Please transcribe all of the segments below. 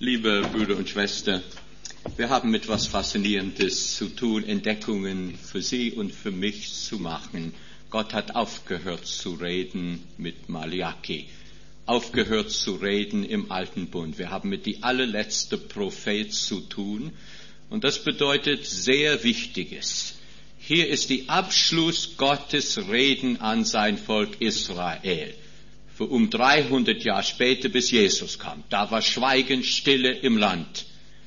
Liebe Brüder und Schwestern, wir haben mit etwas Faszinierendes zu tun, Entdeckungen für Sie und für mich zu machen. Gott hat aufgehört zu reden mit Malachi, aufgehört zu reden im Alten Bund. Wir haben mit die allerletzte Prophet zu tun und das bedeutet sehr Wichtiges. Hier ist die Abschluss Gottes Reden an sein Volk Israel. Für 300 Jahre später, bis Jesus kam. Da war Schweigen, Stille im Land.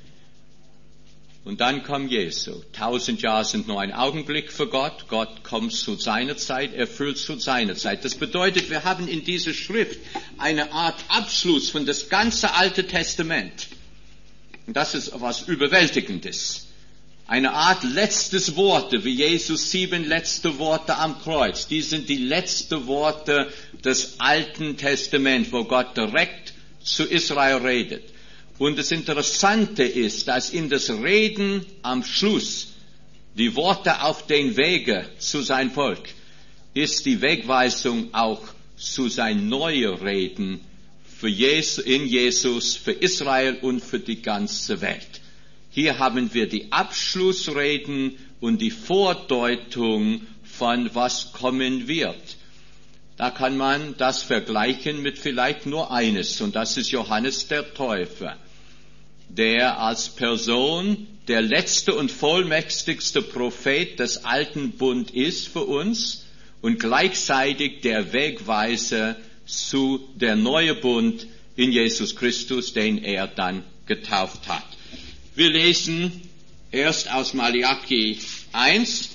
Und dann kam Jesu. 1000 Jahre sind nur ein Augenblick für Gott. Gott kommt zu seiner Zeit, erfüllt zu seiner Zeit. Das bedeutet, wir haben in dieser Schrift eine Art Abschluss von das ganze Alte Testament. Und das ist was Überwältigendes. Eine Art letztes Worte, wie Jesus 7 letzte Worte am Kreuz. Die sind die letzten Worte des Alten Testaments, wo Gott direkt zu Israel redet. Und das Interessante ist, dass in das Reden am Schluss, die Worte auf den Wege zu sein Volk, ist die Wegweisung auch zu sein neuer Reden für in Jesus, für Israel und für die ganze Welt. Hier haben wir die Abschlussreden und die Vordeutung von was kommen wird. Da kann man das vergleichen mit vielleicht nur eines, und das ist Johannes der Täufer, der als Person der letzte und vollmächtigste Prophet des Alten Bund ist für uns und gleichzeitig der Wegweiser zu der neuen Bund in Jesus Christus, den er dann getauft hat. Wir lesen erst aus Malachi 1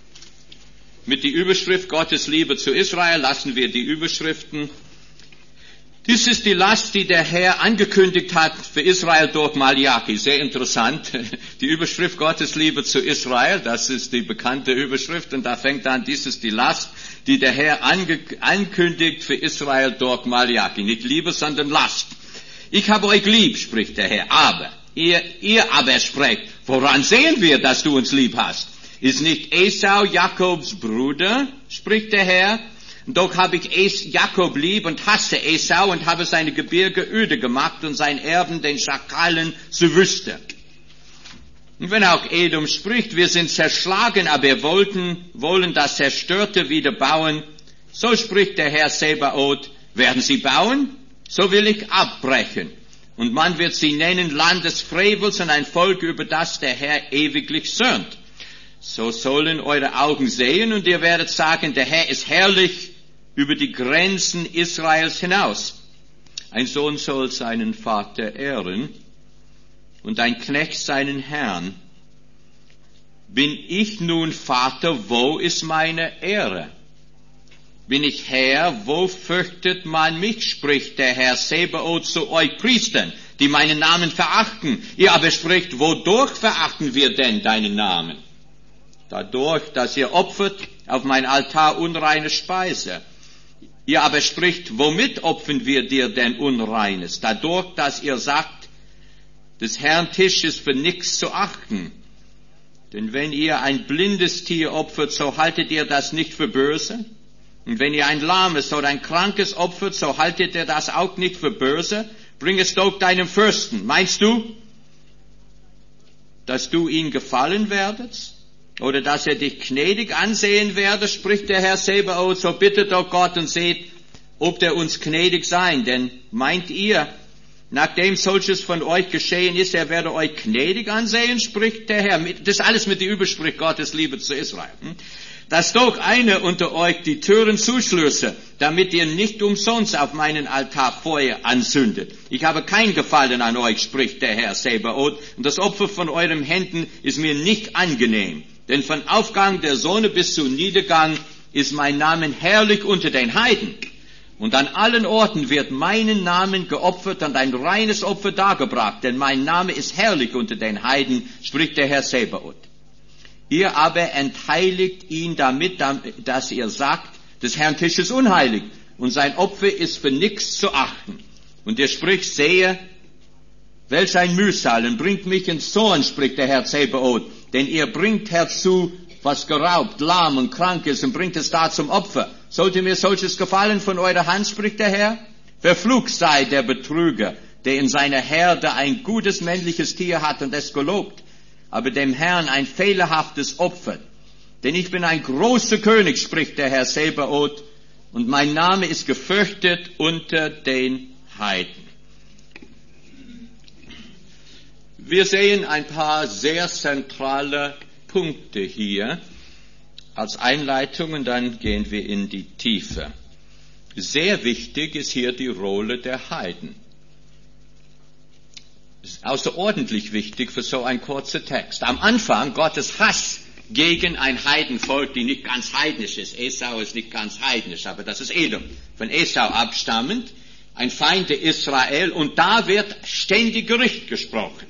mit der Überschrift Gottes Liebe zu Israel. Lassen wir die Überschriften. Dies ist die Last, die der Herr angekündigt hat für Israel durch Malachi. Sehr interessant. Die Überschrift Gottes Liebe zu Israel, das ist die bekannte Überschrift. Und da fängt an, dies ist die Last, die der Herr ankündigt für Israel durch Malachi. Nicht Liebe, sondern Last. Ich habe euch lieb, spricht der Herr, aber Ihr aber sprecht, woran sehen wir, dass du uns lieb hast? Ist nicht Esau Jakobs Bruder, spricht der Herr? Doch habe ich Jakob lieb und hasse Esau und habe seine Gebirge öde gemacht und sein Erben den Schakalen zur Wüste. Und wenn auch Edom spricht, wir sind zerschlagen, aber wir wollen das Zerstörte wieder bauen, so spricht der Herr Sebaoth, werden sie bauen? So will ich abbrechen. Und man wird sie nennen Land des Frevels und ein Volk, über das der Herr ewiglich zürnt. So sollen eure Augen sehen und ihr werdet sagen, der Herr ist herrlich über die Grenzen Israels hinaus. Ein Sohn soll seinen Vater ehren und ein Knecht seinen Herrn. Bin ich nun Vater, wo ist meine Ehre? Bin ich Herr, wo fürchtet man mich, spricht der Herr Sebaoth zu euch Priestern, die meinen Namen verachten. Ihr aber spricht, wodurch verachten wir denn deinen Namen? Dadurch, dass ihr opfert auf mein Altar unreine Speise. Ihr aber spricht, womit opfern wir dir denn Unreines? Dadurch, dass ihr sagt, des Herrn Tisch ist für nichts zu achten. Denn wenn ihr ein blindes Tier opfert, so haltet ihr das nicht für böse. Und wenn ihr ein lahmes oder ein krankes opfert, so haltet ihr das auch nicht für böse. Bring es doch deinem Fürsten. Meinst du, dass du ihn gefallen werdest? Oder dass er dich gnädig ansehen werde, spricht der Herr Sebaoth, so bittet doch Gott und seht, ob der uns gnädig sein. Denn meint ihr, nachdem solches von euch geschehen ist, er werde euch gnädig ansehen, spricht der Herr. Das ist alles mit der Überschrift Gottes Liebe zu Israel. Dass doch einer unter euch die Türen zuschlösse, damit ihr nicht umsonst auf meinen Altar Feuer anzündet. Ich habe kein Gefallen an euch, spricht der Herr Sebaoth, und das Opfer von euren Händen ist mir nicht angenehm. Denn von Aufgang der Sonne bis zu Niedergang ist mein Name herrlich unter den Heiden. Und an allen Orten wird meinen Namen geopfert und ein reines Opfer dargebracht, denn mein Name ist herrlich unter den Heiden, spricht der Herr Sebaoth. Ihr aber entheiligt ihn damit, dass ihr sagt, des Herrn Tisch ist unheilig und sein Opfer ist für nichts zu achten. Und ihr spricht, sehe, welch ein Mühsal, bringt mich in Zorn, spricht der Herr Sebaoth, denn ihr bringt herzu, was geraubt, lahm und krank ist und bringt es da zum Opfer. Sollte mir solches gefallen von eurer Hand, spricht der Herr? Verflucht sei der Betrüger, der in seiner Herde ein gutes männliches Tier hat und es gelobt, aber dem Herrn ein fehlerhaftes Opfer. Denn ich bin ein großer König, spricht der Herr Sebaoth, und mein Name ist gefürchtet unter den Heiden. Wir sehen ein paar sehr zentrale Punkte hier als Einleitung und dann gehen wir in die Tiefe. Sehr wichtig ist hier die Rolle der Heiden. Ist außerordentlich wichtig für so einen kurzen Text. Am Anfang Gottes Hass gegen ein Heidenvolk, die nicht ganz heidnisch ist. Esau ist nicht ganz heidnisch, aber das ist Edom, von Esau abstammend, ein Feind Israel, und da wird ständig Gericht gesprochen.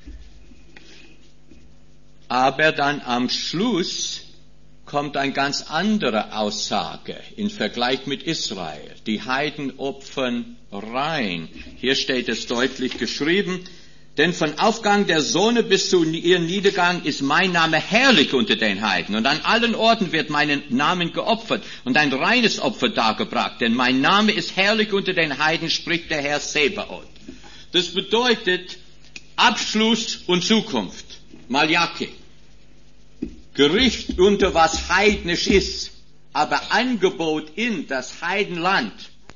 Aber dann am Schluss kommt eine ganz andere Aussage im Vergleich mit Israel. Die Heiden opfern rein. Hier steht es deutlich geschrieben, denn von Aufgang der Sonne bis zu ihrem Niedergang ist mein Name herrlich unter den Heiden. Und an allen Orten wird mein Namen geopfert und ein reines Opfer dargebracht. Denn mein Name ist herrlich unter den Heiden, spricht der Herr Sebaoth. Das bedeutet Abschluss und Zukunft. Malachi. Gericht unter was heidnisch ist, aber Angebot in das Heidenland.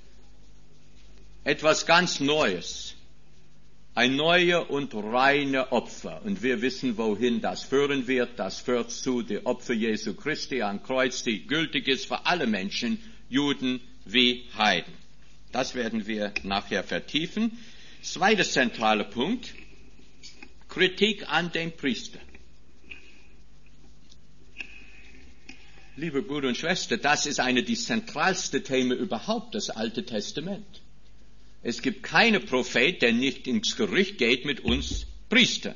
Etwas ganz Neues. Ein neuer und reiner Opfer. Und wir wissen, wohin das führen wird. Das führt zu dem Opfer Jesu Christi am Kreuz, die gültig ist für alle Menschen, Juden wie Heiden. Das werden wir nachher vertiefen. Zweiter zentraler Punkt. Kritik an den Priester. Liebe Brüder und Schwestern, das ist eine der zentralsten Themen überhaupt, das Alte Testament. Es gibt keinen Prophet, der nicht ins Gericht geht mit uns Priestern.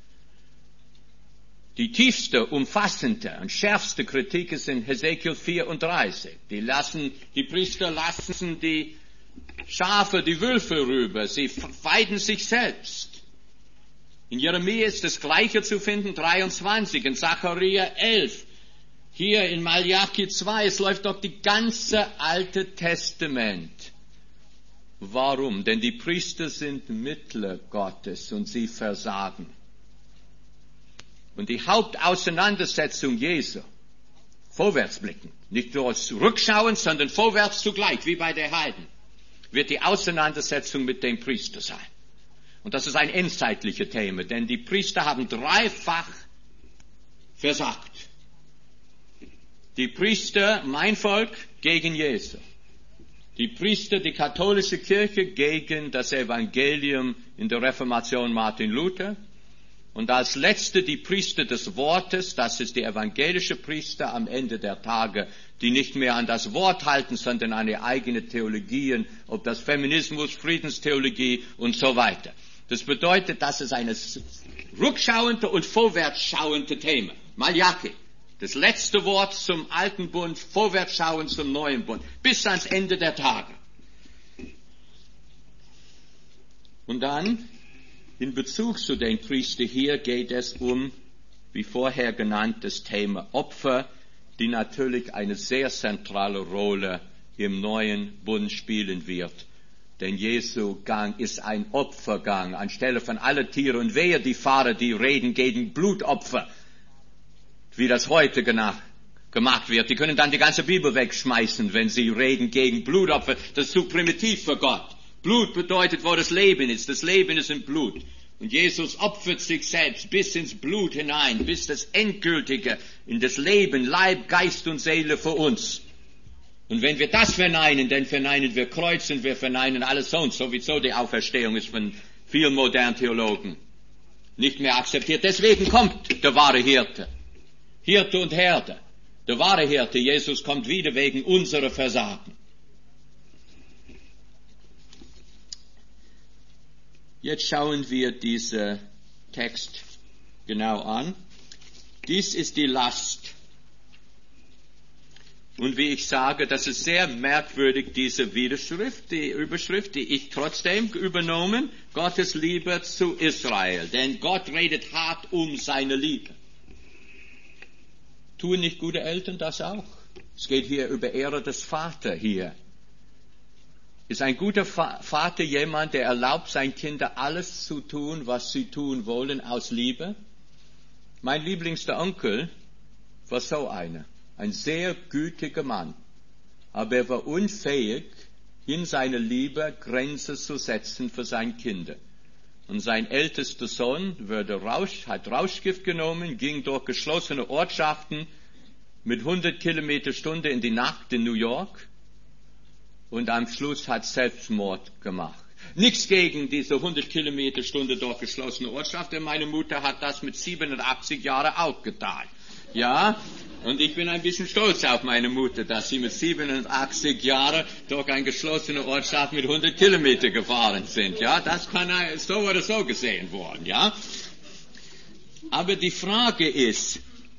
Die tiefste, umfassende und schärfste Kritik ist in Hesekiel 34. Die Priester lassen die Schafe, die Wölfe rüber, sie weiden sich selbst. In Jeremia ist das Gleiche zu finden, 23, in Zachariah 11. Hier in Malachi 2, es läuft doch die ganze Alte Testament. Warum? Denn die Priester sind Mittler Gottes und sie versagen. Und die Hauptauseinandersetzung Jesu, vorwärtsblicken, nicht nur zurückschauen, sondern vorwärts zugleich, wie bei der Heiden, wird die Auseinandersetzung mit dem Priester sein. Und das ist ein endzeitliches Thema, denn die Priester haben dreifach versagt. Die Priester, mein Volk, gegen Jesu. Die Priester, die katholische Kirche, gegen das Evangelium in der Reformation Martin Luther. Und als letzte die Priester des Wortes, das ist die evangelische Priester am Ende der Tage, die nicht mehr an das Wort halten, sondern an ihre eigene Theologien, ob das Feminismus, Friedenstheologie und so weiter. Das bedeutet, das ist eine rückschauende und vorwärtsschauende Thema. Malachi. Das letzte Wort zum alten Bund, vorwärtsschauen zum neuen Bund, bis ans Ende der Tage. Und dann, in Bezug zu den Priestern hier, geht es um, wie vorher genannt, das Thema Opfer, die natürlich eine sehr zentrale Rolle im neuen Bund spielen wird. Denn Jesu Gang ist ein Opfergang, anstelle von alle Tiere und wehe die Pfarrer, die reden gegen Blutopfer, wie das heute gemacht wird. Die können dann die ganze Bibel wegschmeißen, wenn sie reden gegen Blutopfer. Das ist zu primitiv für Gott. Blut bedeutet, wo das Leben ist. Das Leben ist im Blut. Und Jesus opfert sich selbst bis ins Blut hinein, bis das Endgültige in das Leben, Leib, Geist und Seele für uns. Und wenn wir das verneinen, dann verneinen wir Kreuz und wir verneinen alles sonst. Sowieso die Auferstehung ist von vielen modernen Theologen nicht mehr akzeptiert. Deswegen kommt der wahre Hirte. Hirte und Herde. Der wahre Hirte, Jesus, kommt wieder wegen unserer Versagen. Jetzt schauen wir diesen Text genau an. Dies ist die Last. Und wie ich sage, das ist sehr merkwürdig, diese Überschrift, die ich trotzdem übernommen, Gottes Liebe zu Israel. Denn Gott redet hart um seine Liebe. Tun nicht gute Eltern das auch? Es geht hier über Ehre des Vaters hier. Ist ein guter Vater jemand, der erlaubt, seinen Kindern alles zu tun, was sie tun wollen, aus Liebe? Mein lieblingster Onkel war so einer, ein sehr gütiger Mann, aber er war unfähig, in seiner Liebe Grenzen zu setzen für seine Kinder. Und sein ältester Sohn hat Rauschgift genommen, ging durch geschlossene Ortschaften mit 100 Kilometer/Stunde in die Nacht in New York und am Schluss hat Selbstmord gemacht. Nichts gegen diese 100 Kilometer/Stunde durch geschlossene Ortschaft, denn meine Mutter hat das mit 87 Jahren auch getan. Ja, und ich bin ein bisschen stolz auf meine Mutter, dass sie mit 87 Jahren durch eine geschlossene Ortschaft mit 100 Kilometer gefahren sind. Ja, das kann so oder so gesehen worden. Ja, aber die Frage ist,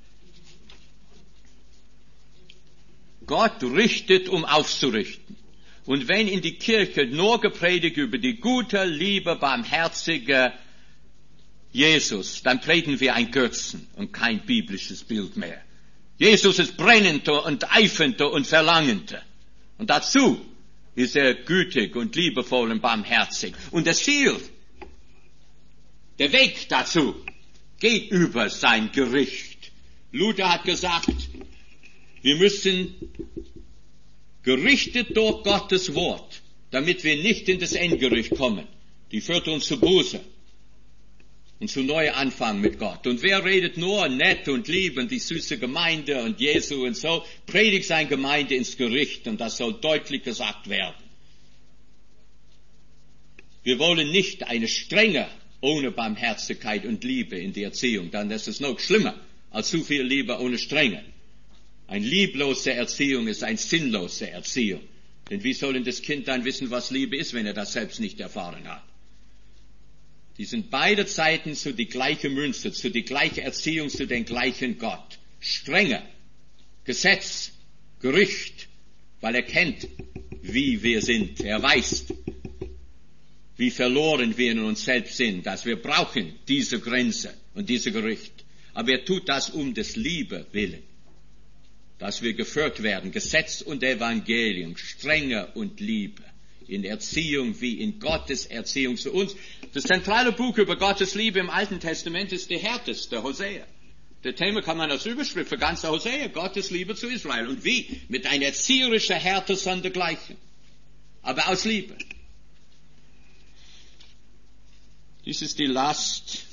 Gott richtet, um aufzurichten. Und wenn in die Kirche nur gepredigt über die gute, liebe, barmherzige Jesus, dann predigen wir ein Götzen und kein biblisches Bild mehr. Jesus ist brennender und eifernder und verlangender. Und dazu ist er gütig und liebevoll und barmherzig. Und das Ziel, der Weg dazu, geht über sein Gericht. Luther hat gesagt, wir müssen gerichtet durch Gottes Wort, damit wir nicht in das Endgericht kommen. Die führt uns zu Buße und zu neuem Anfang mit Gott. Und wer redet nur nett und lieb und die süße Gemeinde und Jesu und so, predigt seine Gemeinde ins Gericht und das soll deutlich gesagt werden. Wir wollen nicht eine strenge, ohne Barmherzigkeit und Liebe in der Erziehung, dann ist es noch schlimmer als zu viel Liebe ohne Strenge. Eine lieblose Erziehung ist eine sinnlose Erziehung. Denn wie soll denn das Kind dann wissen, was Liebe ist, wenn er das selbst nicht erfahren hat? Die sind beide Seiten zu die gleiche Münze, zu die gleiche Erziehung, zu den gleichen Gott. Strenge, Gesetz, Gericht, weil er kennt, wie wir sind. Er weiß, wie verloren wir in uns selbst sind, dass wir brauchen diese Grenze und diese Gericht. Aber er tut das um des Liebe willen, dass wir geführt werden, Gesetz und Evangelium, Strenge und Liebe, in Erziehung wie in Gottes Erziehung zu uns. Das zentrale Buch über Gottes Liebe im Alten Testament ist die härteste, Hosea. Der Thema kann man als Überschrift für ganze Hosea, Gottes Liebe zu Israel. Und wie? Mit einer erzieherischen Härte sondergleichen, aber aus Liebe. Dies ist die Last,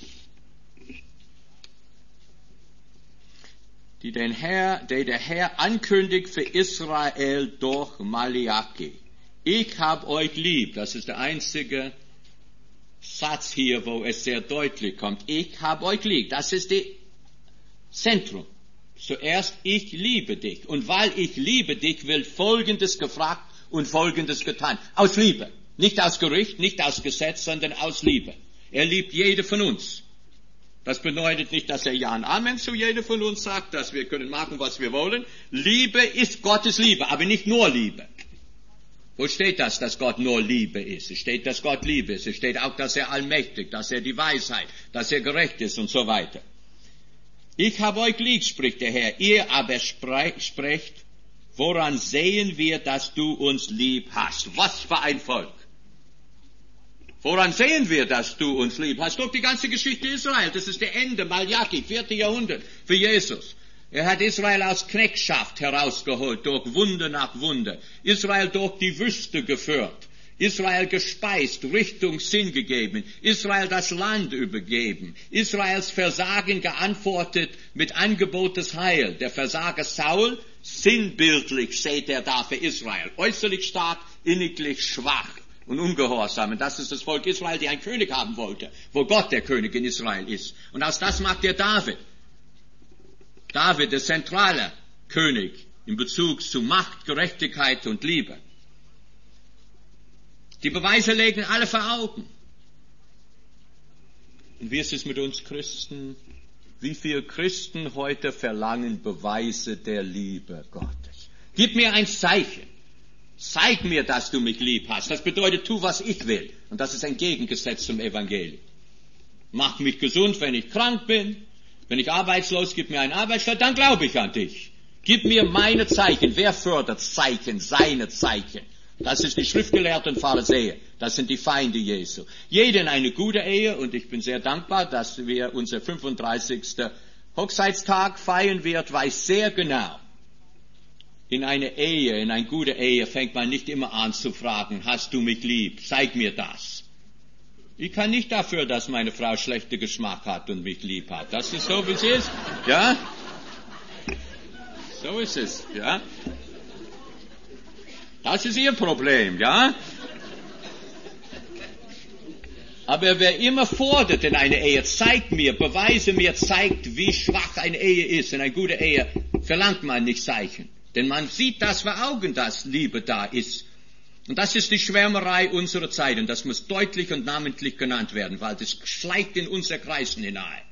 die der Herr ankündigt für Israel durch Malachi. Ich hab euch lieb. Das ist der einzige Satz hier, wo es sehr deutlich kommt. Ich hab euch lieb. Das ist das Zentrum. Zuerst, ich liebe dich. Und weil ich liebe dich, wird Folgendes gefragt und Folgendes getan. Aus Liebe. Nicht aus Gericht, nicht aus Gesetz, sondern aus Liebe. Er liebt jede von uns. Das bedeutet nicht, dass er Ja und Amen zu jedem von uns sagt, dass wir können machen, was wir wollen. Liebe ist Gottes Liebe, aber nicht nur Liebe. Wo steht das, dass Gott nur Liebe ist? Es steht, dass Gott Liebe ist. Es steht auch, dass er allmächtig, dass er die Weisheit, dass er gerecht ist und so weiter. Ich habe euch lieb, spricht der Herr. Ihr aber sprecht, woran sehen wir, dass du uns lieb hast? Was für ein Volk! Woran sehen wir, dass du uns lieb hast? Guck, die ganze Geschichte Israel, das ist der Ende, Malachi, 4. Jahrhundert, für Jesus. Er hat Israel aus Knechtschaft herausgeholt, durch Wunder nach Wunder. Israel durch die Wüste geführt. Israel gespeist, Richtung, Sinn gegeben. Israel das Land übergeben. Israels Versagen geantwortet mit Angebot des Heil. Der Versager Saul, sinnbildlich steht er da für Israel. Äußerlich stark, inniglich schwach und ungehorsam. Und das ist das Volk Israel, die einen König haben wollte, wo Gott der König in Israel ist. Und aus das macht er David. David, der zentrale König in Bezug zu Macht, Gerechtigkeit und Liebe. Die Beweise legen alle vor Augen. Und wie ist es mit uns Christen? Wie viele Christen heute verlangen Beweise der Liebe Gottes? Gib mir ein Zeichen. Zeig mir, dass du mich lieb hast. Das bedeutet, tu, was ich will. Und das ist ein Gegengesetz zum Evangelium. Mach mich gesund, wenn ich krank bin. Wenn ich arbeitslos, gib mir eine Arbeitsstelle, dann glaube ich an dich. Gib mir meine Zeichen. Wer fördert Zeichen? Seine Zeichen. Das ist die Schriftgelehrten Pharisäer. Das sind die Feinde Jesu. Jeder in eine gute Ehe, und ich bin sehr dankbar, dass wir unser 35. Hochzeitstag feiern wird, weiß sehr genau, in eine gute Ehe fängt man nicht immer an zu fragen, hast du mich lieb? Zeig mir das. Ich kann nicht dafür, dass meine Frau schlechten Geschmack hat und mich lieb hat. Das ist so, wie es ist. Ja? So ist es. Ja? Das ist ihr Problem. Ja? Aber wer immer fordert in einer Ehe, zeigt mir, beweise mir, zeigt, wie schwach eine Ehe ist. In einer guten Ehe verlangt man nicht Zeichen. Denn man sieht das vor Augen, dass Liebe da ist. Und das ist die Schwärmerei unserer Zeit. Und das muss deutlich und namentlich genannt werden, weil das schleicht in unsere Kreisen hinein.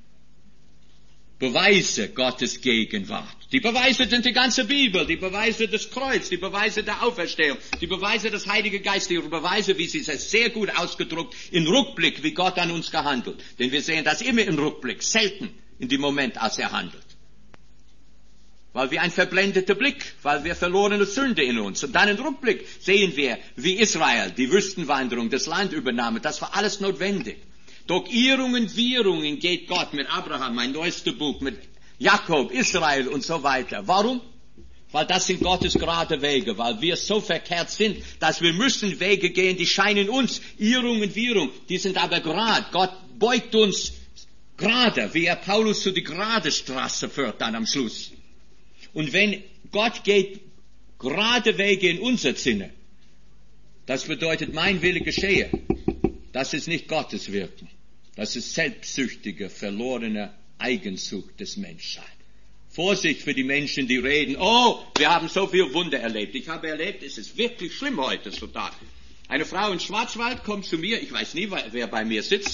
Beweise Gottes Gegenwart. Die Beweise sind die ganze Bibel, die Beweise des Kreuz, die Beweise der Auferstehung, die Beweise des Heiligen Geistes, die Beweise, wie sie es sehr gut ausgedruckt, in Rückblick, wie Gott an uns gehandelt. Denn wir sehen das immer im Rückblick, selten in dem Moment, als er handelt. Weil wir ein verblendeter Blick, weil wir verlorene Sünde in uns. Und dann im Rückblick sehen wir, wie Israel die Wüstenwanderung, das Land übernahm. Das war alles notwendig. Durch Irrungen, Wirrungen geht Gott mit Abraham, mein neuestes Buch, mit Jakob, Israel und so weiter. Warum? Weil das sind Gottes gerade Wege, weil wir so verkehrt sind, dass wir müssen Wege gehen, die scheinen uns Irrungen, Wirrungen, die sind aber gerade. Gott beugt uns gerade, wie er Paulus zu die gerade Straße führt dann am Schluss. Und wenn Gott geht gerade Wege in unser Sinne, das bedeutet, mein Wille geschehe. Das ist nicht Gottes Wirken. Das ist selbstsüchtige, verlorene Eigensucht des Menschseins. Vorsicht für die Menschen, die reden, oh, wir haben so viel Wunder erlebt. Ich habe erlebt, es ist wirklich schlimm heutzutage. Eine Frau in Schwarzwald kommt zu mir, ich weiß nie, wer bei mir sitzt.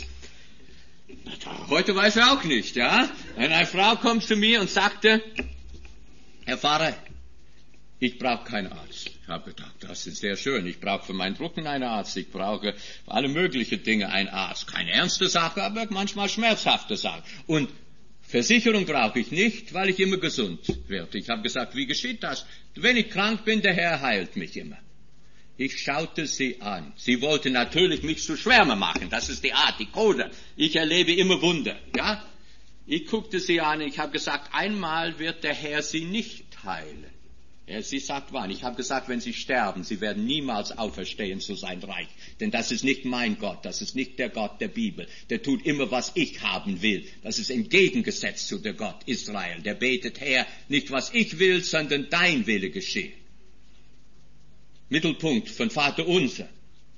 Heute weiß er auch nicht, ja. Eine Frau kommt zu mir und sagte, Herr Pfarrer, ich brauche keinen Arzt. Ich habe gedacht, das ist sehr schön. Ich brauche für meinen Rücken einen Arzt. Ich brauche für alle möglichen Dinge einen Arzt. Keine ernste Sache, aber manchmal schmerzhafte Sache. Und Versicherung brauche ich nicht, weil ich immer gesund werde. Ich habe gesagt, wie geschieht das? Wenn ich krank bin, der Herr heilt mich immer. Ich schaute sie an. Sie wollte natürlich mich zu Schwärmer machen. Das ist die Art, die Code. Ich erlebe immer Wunder, ja? Ich guckte sie an, ich habe gesagt, einmal wird der Herr sie nicht heilen. Sie sagt wann? Ich habe gesagt, wenn sie sterben, sie werden niemals auferstehen zu sein Reich. Denn das ist nicht mein Gott, das ist nicht der Gott der Bibel. Der tut immer, was ich haben will. Das ist entgegengesetzt zu der Gott Israel. Der betet, Herr, nicht was ich will, sondern dein Wille geschehe. Mittelpunkt von Vater Unser.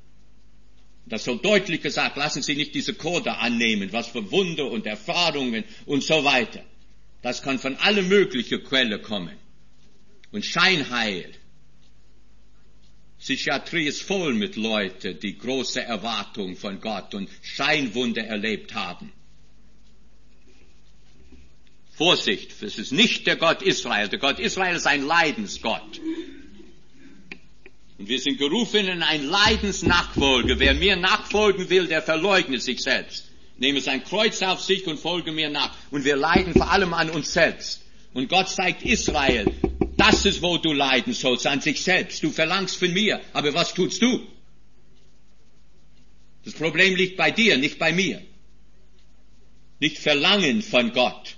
Das soll deutlich gesagt, lassen Sie nicht diese Code annehmen, was für Wunder und Erfahrungen und so weiter. Das kann von alle möglichen Quellen kommen. Und Scheinheil. Psychiatrie ist voll mit Leuten, die große Erwartungen von Gott und Scheinwunder erlebt haben. Vorsicht, es ist nicht der Gott Israel. Der Gott Israel ist ein Leidensgott. Und wir sind gerufen in ein Leidensnachfolge. Wer mir nachfolgen will, der verleugne sich selbst. Nehme sein Kreuz auf sich und folge mir nach. Und wir leiden vor allem an uns selbst. Und Gott zeigt Israel, das ist, wo du leiden sollst, an sich selbst. Du verlangst von mir, aber was tust du? Das Problem liegt bei dir, nicht bei mir. Nicht verlangen von Gott,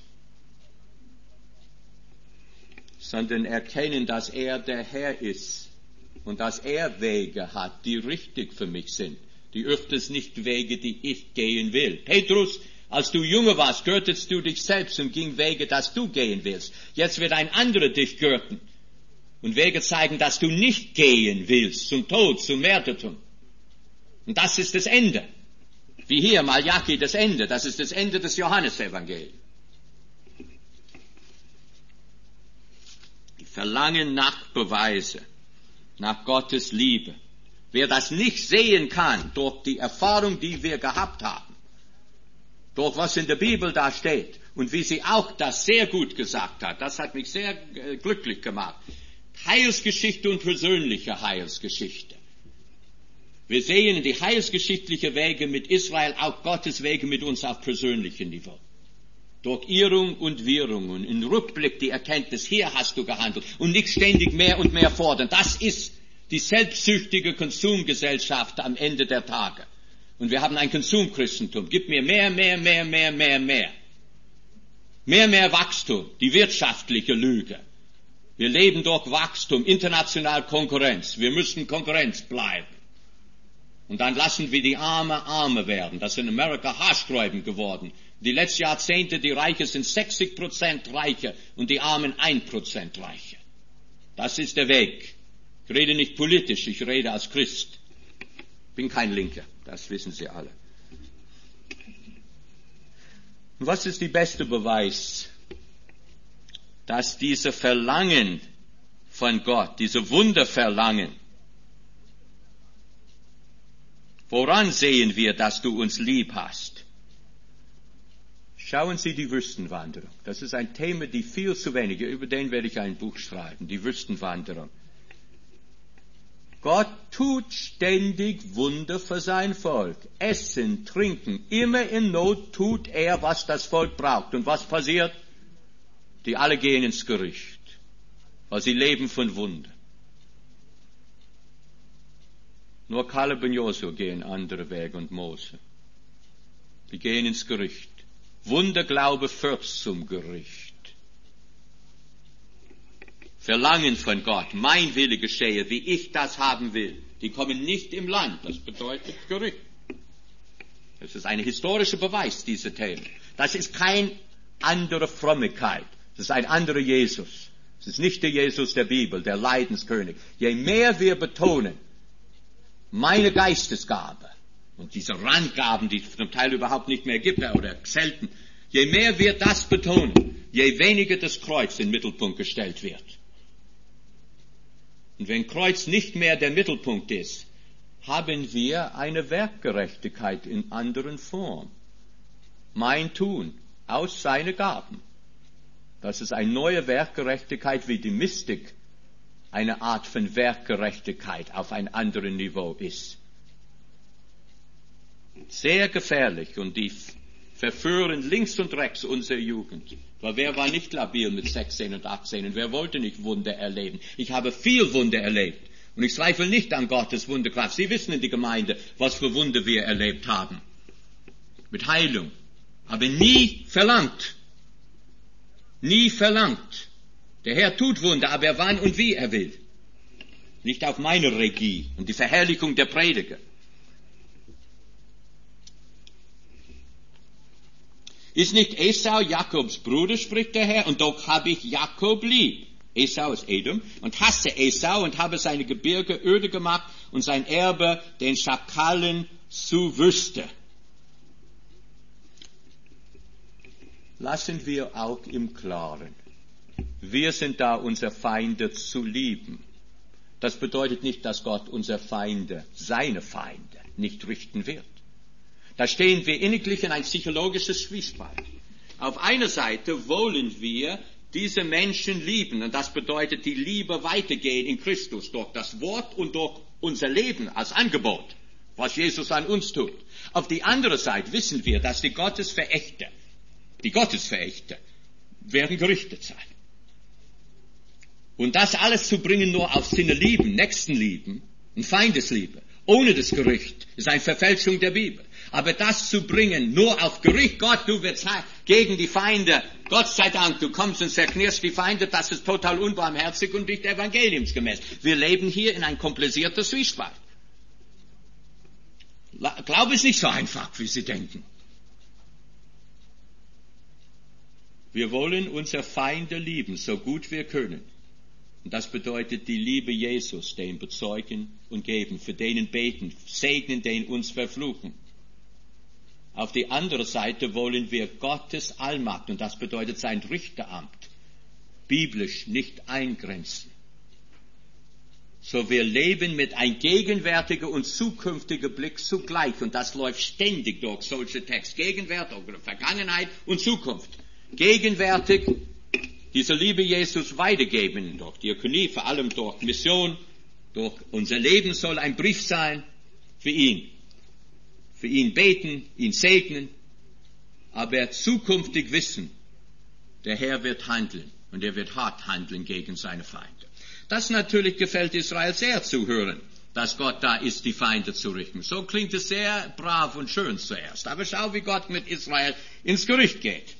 sondern erkennen, dass er der Herr ist und dass er Wege hat, die richtig für mich sind. Die öfters nicht Wege, die ich gehen will. Petrus, als du jünger warst, gürtest du dich selbst und ging Wege, dass du gehen willst. Jetzt wird ein anderer dich gürten und Wege zeigen, dass du nicht gehen willst, zum Tod, zum Märtyrertum. Und das ist das Ende. Wie hier, Malachi, das Ende. Das ist das Ende des Johannesevangeliums. Die Verlangen nach Beweise, nach Gottes Liebe. Wer das nicht sehen kann, durch die Erfahrung, die wir gehabt haben, durch was in der Bibel da steht, und wie sie auch das sehr gut gesagt hat, das hat mich sehr glücklich gemacht. Heilsgeschichte und persönliche Heilsgeschichte. Wir sehen die heilsgeschichtliche Wege mit Israel, auch Gottes Wege mit uns auf persönlichem Niveau. Durch Irrung und Wirrung und im Rückblick die Erkenntnis, hier hast du gehandelt und nicht ständig mehr und mehr fordern. Das ist die selbstsüchtige Konsumgesellschaft am Ende der Tage. Und wir haben ein Konsumchristentum. Gib mir mehr. Mehr Wachstum, die wirtschaftliche Lüge. Wir leben durch Wachstum, international Konkurrenz. Wir müssen Konkurrenz bleiben. Und dann lassen wir die Arme werden. Das ist in Amerika haarsträubend geworden. Die letzten Jahrzehnte, die Reichen sind 60% reicher und die Armen 1% reicher. Das ist der Weg. Ich rede nicht politisch, ich rede als Christ. Ich bin kein Linker, das wissen Sie alle. Und was ist der beste Beweis, dass diese Verlangen von Gott, diese Wunderverlangen, woran sehen wir, dass du uns lieb hast? Schauen Sie die Wüstenwanderung. Das ist ein Thema, die viel zu wenig, über den werde ich ein Buch schreiben, die Wüstenwanderung. Gott tut ständig Wunder für sein Volk. Essen, trinken, immer in Not tut er, was das Volk braucht. Und was passiert? Die alle gehen ins Gericht, weil sie leben von Wunder. Nur Kaleb und Josua gehen andere Wege und Mose. Die gehen ins Gericht. Wunderglaube führt zum Gericht. Verlangen von Gott, mein Wille geschehe, wie ich das haben will. Die kommen nicht im Land, das bedeutet Gericht. Das ist ein historischer Beweis, diese Themen. Das ist keine andere Frömmigkeit. Das ist ein anderer Jesus. Es ist nicht der Jesus der Bibel, der Leidenskönig. Je mehr wir betonen, meine Geistesgabe, und diese Randgaben, die es zum Teil überhaupt nicht mehr gibt oder selten, je mehr wir das betonen, je weniger das Kreuz in den Mittelpunkt gestellt wird. Und wenn Kreuz nicht mehr der Mittelpunkt ist, haben wir eine Werkgerechtigkeit in anderen Form. Mein Tun aus seinen Gaben. Das ist eine neue Werkgerechtigkeit, wie die Mystik eine Art von Werkgerechtigkeit auf ein anderes Niveau ist. Sehr gefährlich, und die verführen links und rechts unsere Jugend. Weil wer war nicht labil mit 16 und 18 und wer wollte nicht Wunder erleben? Ich habe viel Wunder erlebt und ich zweifle nicht an Gottes Wunderkraft. Sie wissen in der Gemeinde, was für Wunder wir erlebt haben. Mit Heilung. Aber nie verlangt. Nie verlangt. Der Herr tut Wunder, aber wann und wie er will. Nicht auf meine Regie und die Verherrlichung der Prediger. Ist nicht Esau Jakobs Bruder, spricht der Herr, und doch habe ich Jakob lieb. Esau ist Edom, und hasse Esau und habe seine Gebirge öde gemacht und sein Erbe den Schakalen zu Wüste. Lassen wir auch im Klaren. Wir sind da, unsere Feinde zu lieben. Das bedeutet nicht, dass Gott unsere Feinde, seine Feinde, nicht richten wird. Da stehen wir inniglich in ein psychologisches Zwiespalt. Auf einer Seite wollen wir diese Menschen lieben, und das bedeutet die Liebe weitergehen in Christus, durch das Wort und durch unser Leben als Angebot, was Jesus an uns tut. Auf die andere Seite wissen wir, dass die Gottesverächter werden gerichtet sein. Und das alles zu bringen nur auf Sinne lieben, Nächstenlieben und Feindesliebe, ohne das Gericht, ist eine Verfälschung der Bibel. Aber das zu bringen, nur auf Gericht, Gott, du wirst gegen die Feinde, Gott sei Dank, du kommst und zerknirschst die Feinde, das ist total unbarmherzig und nicht evangeliumsgemäß. Wir leben hier in ein komplizierter Zwiespalt. Glaube ist nicht so einfach, wie Sie denken. Wir wollen unsere Feinde lieben, so gut wir können. Und das bedeutet die Liebe Jesus, den bezeugen und geben, für denen beten, segnen, den uns verfluchen. Auf die andere Seite wollen wir Gottes Allmacht, und das bedeutet sein Richteramt, biblisch nicht eingrenzen. So wir leben mit einem gegenwärtigen und zukünftigen Blick zugleich, und das läuft ständig durch solche Texte. Gegenwart, Vergangenheit und Zukunft. Gegenwärtig diese Liebe Jesus weitergeben, durch Diakonie, vor allem durch Mission, durch unser Leben soll ein Brief sein für ihn. Für ihn beten, ihn segnen, aber zukünftig wissen, der Herr wird handeln und er wird hart handeln gegen seine Feinde. Das natürlich gefällt Israel sehr zu hören, dass Gott da ist, die Feinde zu richten. So klingt es sehr brav und schön zuerst. Aber schau, wie Gott mit Israel ins Gericht geht.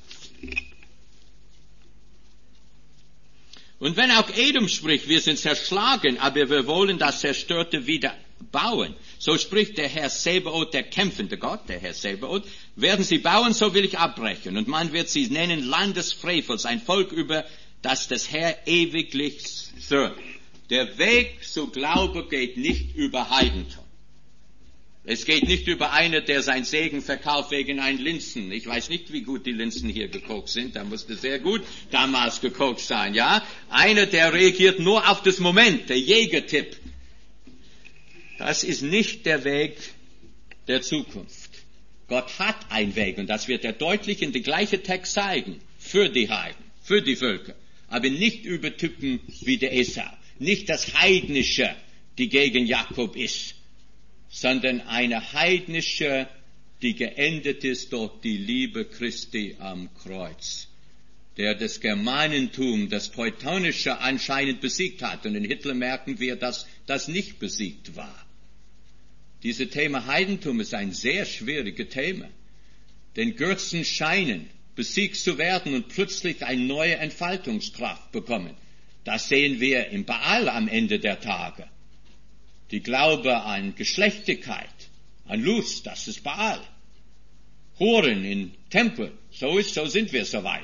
Und wenn auch Edom spricht, wir sind zerschlagen, aber wir wollen das Zerstörte wieder bauen. So spricht der Herr Sebaoth, der kämpfende Gott, der Herr Sebaoth, werden sie bauen, so will ich abbrechen. Und man wird sie nennen Land des Frevels, ein Volk, über das das Herr ewiglich söhnt. Der Weg zu Glaube geht nicht über Heidentum. Es geht nicht über einen, der sein Segen verkauft wegen ein Linsen. Ich weiß nicht, wie gut die Linsen hier gekocht sind. Da musste sehr gut damals gekocht sein, ja? Einer, der reagiert nur auf das Moment, der Jägertipp. Das ist nicht der Weg der Zukunft. Gott hat einen Weg, und das wird er deutlich in den gleichen Text zeigen, für die Heiden, für die Völker. Aber nicht über Typen wie der Esau. Nicht das Heidnische, die gegen Jakob ist, sondern eine heidnische, die geendet ist durch die Liebe Christi am Kreuz, der das Germanentum, das Teutonische anscheinend besiegt hat. Und in Hitler merken wir, dass das nicht besiegt war. Dieses Thema Heidentum ist ein sehr schwieriges Thema, denn Götzen scheinen besiegt zu werden und plötzlich eine neue Entfaltungskraft bekommen. Das sehen wir im Baal am Ende der Tage. Die Glaube an Geschlechtlichkeit, an Lust, das ist Baal. Huren in Tempel, so sind wir soweit.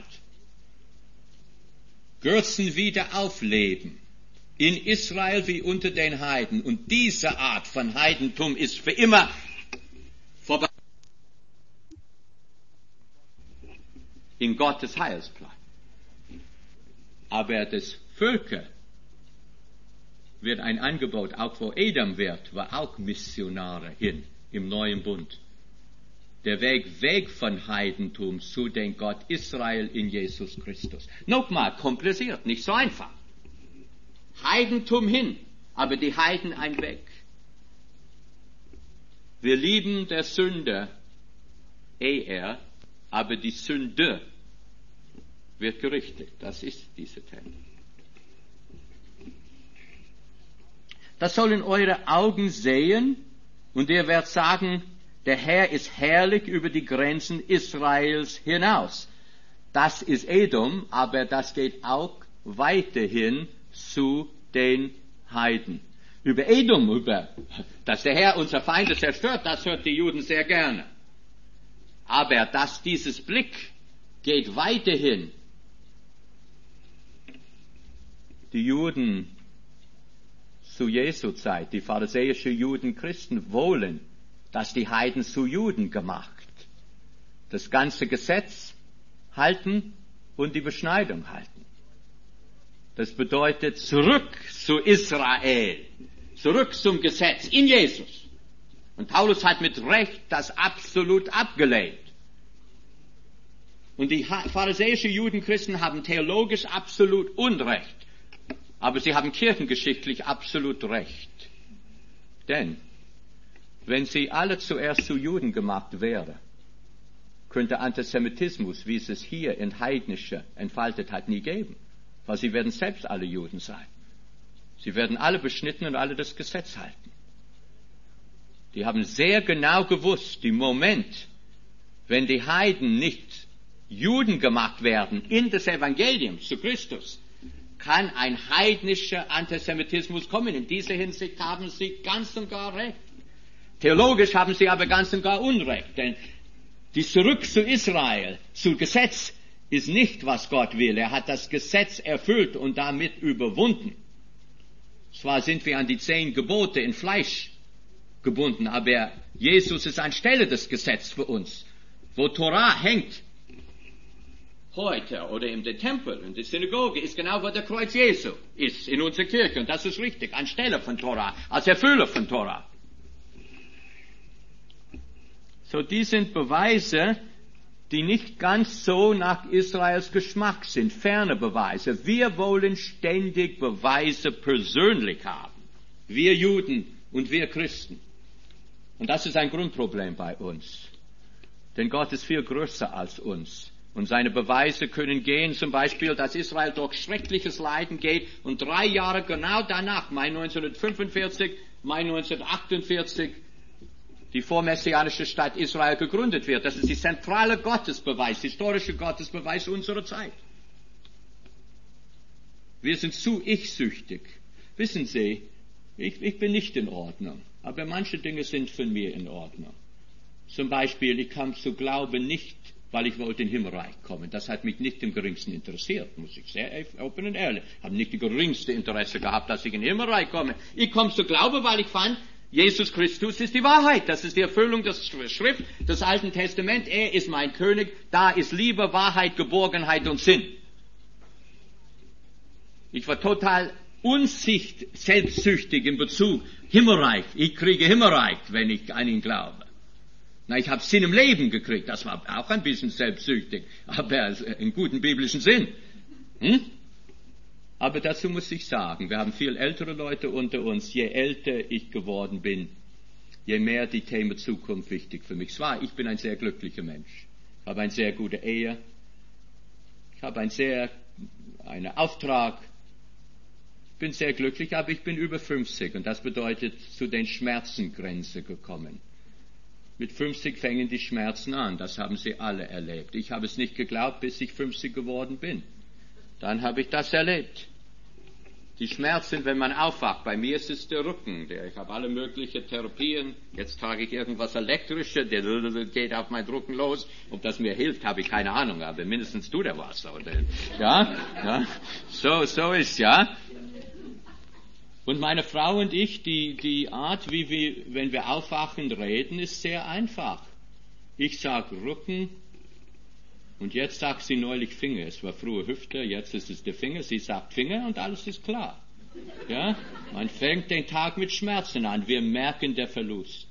Götzen wieder aufleben, in Israel wie unter den Heiden. Und diese Art von Heidentum ist für immer vorbei. In Gottes Heilsplan. Aber das Völker wird ein Angebot, auch wo Edom wird, war auch Missionare hin im neuen Bund. Der Weg weg von Heidentum zu den Gott Israel in Jesus Christus. Nochmal, kompliziert, nicht so einfach. Heidentum hin, aber die Heiden ein Weg. Wir lieben der Sünder, aber die Sünde wird gerichtet. Das ist diese Thema. Das sollen eure Augen sehen, und ihr werdet sagen, der Herr ist herrlich über die Grenzen Israels hinaus. Das ist Edom, aber das geht auch weiterhin zu den Heiden. Über Edom, dass der Herr unser Feinde zerstört, das hört die Juden sehr gerne. Aber dass dieses Blick geht weiterhin. Die Juden zu Jesu Zeit, die pharisäischen Juden, Christen, wollen, dass die Heiden zu Juden gemacht, das ganze Gesetz halten und die Beschneidung halten. Das bedeutet zurück zu Israel, zurück zum Gesetz in Jesus. Und Paulus hat mit Recht das absolut abgelehnt. Und die pharisäischen Judenchristen haben theologisch absolut Unrecht. Aber sie haben kirchengeschichtlich absolut recht. Denn, wenn sie alle zuerst zu Juden gemacht wäre, könnte Antisemitismus, wie es hier in Heidnische entfaltet hat, nie geben. Weil sie werden selbst alle Juden sein. Sie werden alle beschnitten und alle das Gesetz halten. Die haben sehr genau gewusst, den Moment, wenn die Heiden nicht Juden gemacht werden in das Evangelium zu Christus, kann ein heidnischer Antisemitismus kommen. In dieser Hinsicht haben sie ganz und gar recht. Theologisch haben sie aber ganz und gar Unrecht, denn die Zurück zu Israel, zu Gesetz, ist nicht, was Gott will. Er hat das Gesetz erfüllt und damit überwunden. Zwar sind wir an die 10 Gebote in Fleisch gebunden, aber Jesus ist anstelle des Gesetzes für uns. Wo Torah hängt, heute oder in der Tempel, in der Synagoge, ist genau, wo der Kreuz Jesu ist, in unserer Kirche. Und das ist richtig, anstelle von Torah, als Erfüller von Torah. So, die sind Beweise, die nicht ganz so nach Israels Geschmack sind, ferne Beweise. Wir wollen ständig Beweise persönlich haben. Wir Juden und wir Christen. Und das ist ein Grundproblem bei uns. Denn Gott ist viel größer als uns. Und seine Beweise können gehen, zum Beispiel, dass Israel durch schreckliches Leiden geht und 3 Jahre genau danach, Mai 1945, Mai 1948, die vormessianische Stadt Israel gegründet wird. Das ist die zentrale Gottesbeweis, historische Gottesbeweis unserer Zeit. Wir sind zu ich-süchtig. Wissen Sie, ich bin nicht in Ordnung, aber manche Dinge sind von mir in Ordnung. Zum Beispiel, ich kam zu Glauben nicht, weil ich wollte in den Himmelreich kommen. Das hat mich nicht im geringsten interessiert, muss ich sehr offen und ehrlich. Ich habe nicht das geringste Interesse gehabt, dass ich in den Himmelreich komme. Ich komme zu Glauben, weil ich fand, Jesus Christus ist die Wahrheit. Das ist die Erfüllung der Schrift des Alten Testaments. Er ist mein König. Da ist Liebe, Wahrheit, Geborgenheit und Sinn. Ich war total selbstsüchtig in Bezug Himmelreich. Ich kriege Himmelreich, wenn ich an ihn glaube. Na, ich habe Sinn im Leben gekriegt. Das war auch ein bisschen selbstsüchtig, aber in guten biblischen Sinn. Aber dazu muss ich sagen, wir haben viel ältere Leute unter uns. Je älter ich geworden bin, je mehr die Themen Zukunft wichtig für mich war. Ich bin ein sehr glücklicher Mensch. Ich habe eine sehr gute Ehe. Ich habe einen Auftrag. Ich bin sehr glücklich, aber ich bin über 50 und das bedeutet zu den Schmerzengrenzen gekommen. Mit 50 fängen die Schmerzen an, das haben Sie alle erlebt. Ich habe es nicht geglaubt, bis ich 50 geworden bin. Dann habe ich das erlebt. Die Schmerzen, wenn man aufwacht, bei mir ist es der Rücken. Ich habe alle möglichen Therapien. Jetzt trage ich irgendwas Elektrisches, der geht auf meinen Rücken los. Ob das mir hilft, habe ich keine Ahnung, aber mindestens tut er was. Oder? Ja, so ist ja. Und meine Frau und ich, die Art, wie wir, wenn wir aufwachen, reden, ist sehr einfach. Ich sage Rücken und jetzt sagt sie neulich Finger. Es war früher Hüfte, jetzt ist es der Finger. Sie sagt Finger und alles ist klar. Ja? Man fängt den Tag mit Schmerzen an. Wir merken den Verlust.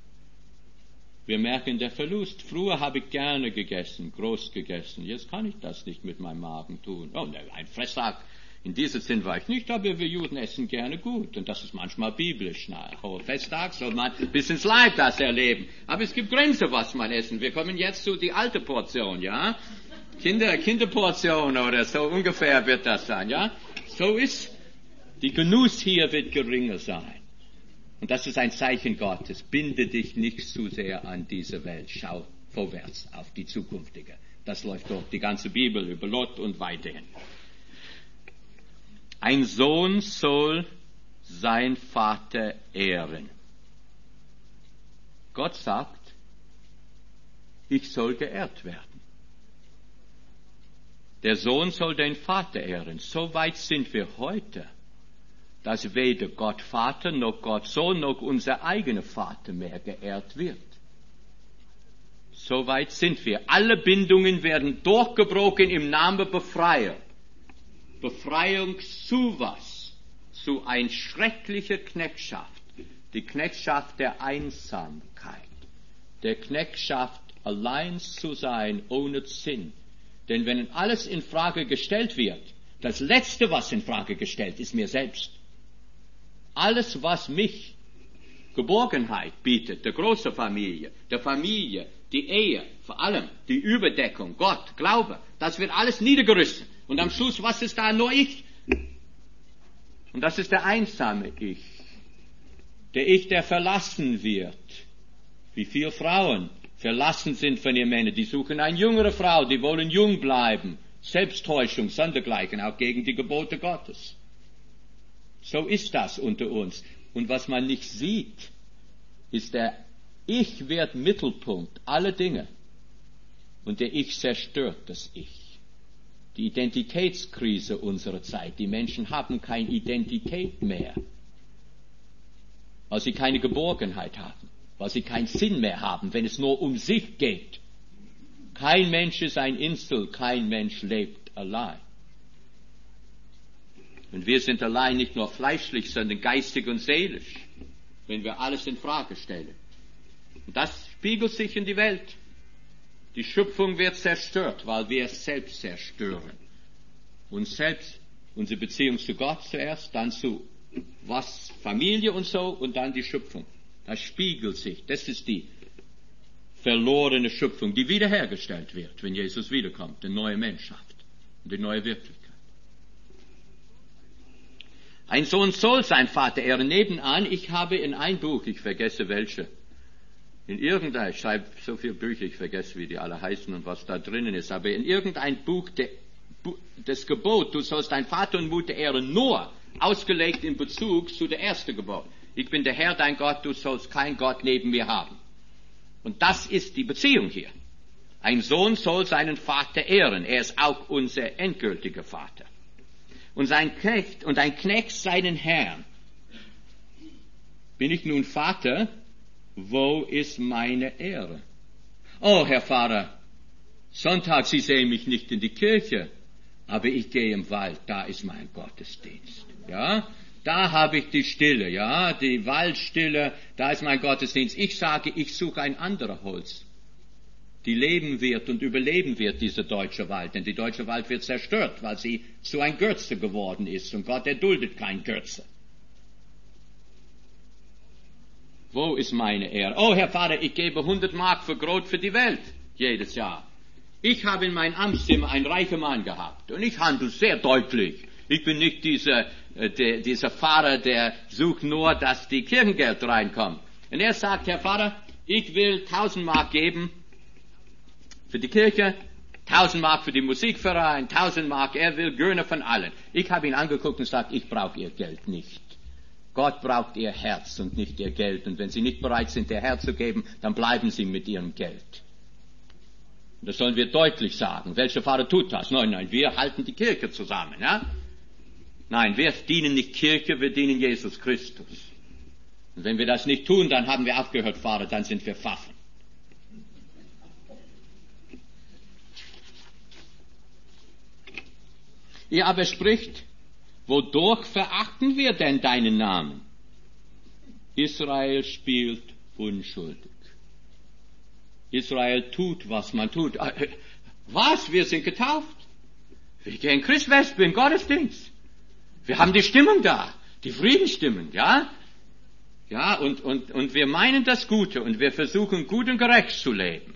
Früher habe ich gerne gegessen, groß gegessen. Jetzt kann ich das nicht mit meinem Magen tun. Oh, ein Fresstag. In diesem Sinn war ich nicht, aber wir Juden essen gerne gut. Und das ist manchmal biblisch. Hoher Festtag soll man bis ins Leib das erleben. Aber es gibt Grenzen, was man essen. Wir kommen jetzt zu die alte Portion, ja? Kinderportion oder so ungefähr wird das sein, ja? So ist, die Genuss hier wird geringer sein. Und das ist ein Zeichen Gottes. Binde dich nicht zu sehr an diese Welt. Schau vorwärts auf die zukünftige. Das läuft durch die ganze Bibel über Lot und weiterhin. Ein Sohn soll sein Vater ehren. Gott sagt, ich soll geehrt werden. Der Sohn soll den Vater ehren. So weit sind wir heute, dass weder Gott Vater noch Gott Sohn noch unser eigener Vater mehr geehrt wird. So weit sind wir. Alle Bindungen werden durchgebrochen im Namen Befreier. Befreiung zu was? Zu ein schrecklicher Knechtschaft. Die Knechtschaft der Einsamkeit. Der Knechtschaft, allein zu sein, ohne Sinn. Denn wenn alles in Frage gestellt wird, das Letzte, was in Frage gestellt ist, mir selbst. Alles, was mich Geborgenheit bietet, der große Familie, die Ehe, vor allem die Überdeckung, Gott, Glaube, das wird alles niedergerissen. Und am Schluss, was ist da? Nur ich. Und das ist der einsame Ich. Der Ich, der verlassen wird. Wie viele Frauen verlassen sind von ihren Männern. Die suchen eine jüngere Frau, die wollen jung bleiben. Selbsttäuschung, sondergleichen, auch gegen die Gebote Gottes. So ist das unter uns. Und was man nicht sieht, ist der Ich wird Mittelpunkt aller Dinge. Und der Ich zerstört das Ich. Die Identitätskrise unserer Zeit. Die Menschen haben keine Identität mehr, weil sie keine Geborgenheit haben, weil sie keinen Sinn mehr haben, wenn es nur um sich geht. Kein Mensch ist ein Insel, kein Mensch lebt allein. Und wir sind allein nicht nur fleischlich, sondern geistig und seelisch, wenn wir alles in Frage stellen. Und das spiegelt sich in die Welt. Die Schöpfung wird zerstört, weil wir es selbst zerstören. Uns selbst, unsere Beziehung zu Gott zuerst, dann zu Familie und so, und dann die Schöpfung. Das spiegelt sich. Das ist die verlorene Schöpfung, die wiederhergestellt wird, wenn Jesus wiederkommt, eine neue Menschheit und eine neue Wirklichkeit. Ein Sohn soll seinen Vater ehren. Nebenan, ich habe in ein Buch, ich vergesse welche, ich schreibe so viele Bücher, ich vergesse, wie die alle heißen und was da drinnen ist, aber in irgendein Buch das Gebot, du sollst deinen Vater und Mutter ehren, nur ausgelegt in Bezug zu der ersten Gebot. Ich bin der Herr, dein Gott, du sollst keinen Gott neben mir haben. Und das ist die Beziehung hier. Ein Sohn soll seinen Vater ehren. Er ist auch unser endgültiger Vater. Und ein Knecht seinen Herrn. Bin ich nun Vater? Wo ist meine Ehre? Oh, Herr Pfarrer, Sonntag, Sie sehen mich nicht in die Kirche, aber ich gehe im Wald, da ist mein Gottesdienst. Ja, da habe ich die Stille, ja, die Waldstille, da ist mein Gottesdienst. Ich sage, ich suche ein anderes Holz, die leben wird und überleben wird, dieser deutsche Wald. Denn die deutsche Wald wird zerstört, weil sie zu ein Götze geworden ist. Und Gott erduldet kein Götze. Wo ist meine Ehre? Oh, Herr Vater, ich gebe 100 Mark für Brot für die Welt jedes Jahr. Ich habe in meinem Amtszimmer einen reichen Mann gehabt. Und ich handle sehr deutlich. Ich bin nicht dieser Pfarrer, der sucht nur, dass die Kirchengeld reinkommt. Und er sagt, Herr Vater, ich will 1000 Mark geben für die Kirche, 1000 Mark für die Musikverein, 1000 Mark, er will gerne von allen. Ich habe ihn angeguckt und gesagt, ich brauche Ihr Geld nicht. Gott braucht Ihr Herz und nicht Ihr Geld. Und wenn Sie nicht bereit sind, Ihr Herz zu geben, dann bleiben Sie mit Ihrem Geld. Und das sollen wir deutlich sagen. Welcher Pfarrer tut das? Nein, wir halten die Kirche zusammen, ja? Nein, wir dienen nicht Kirche, wir dienen Jesus Christus. Und wenn wir das nicht tun, dann haben wir aufgehört, Pfarrer, dann sind wir Pfaffen. Ihr aber spricht, wodurch verachten wir denn deinen Namen? Israel spielt unschuldig. Israel tut, was man tut. Was? Wir sind getauft. Wir gehen Christwespe in Gottesdienst. Wir haben die Stimmung da, die Friedensstimmen, ja? Ja, und wir meinen das Gute und wir versuchen gut und gerecht zu leben.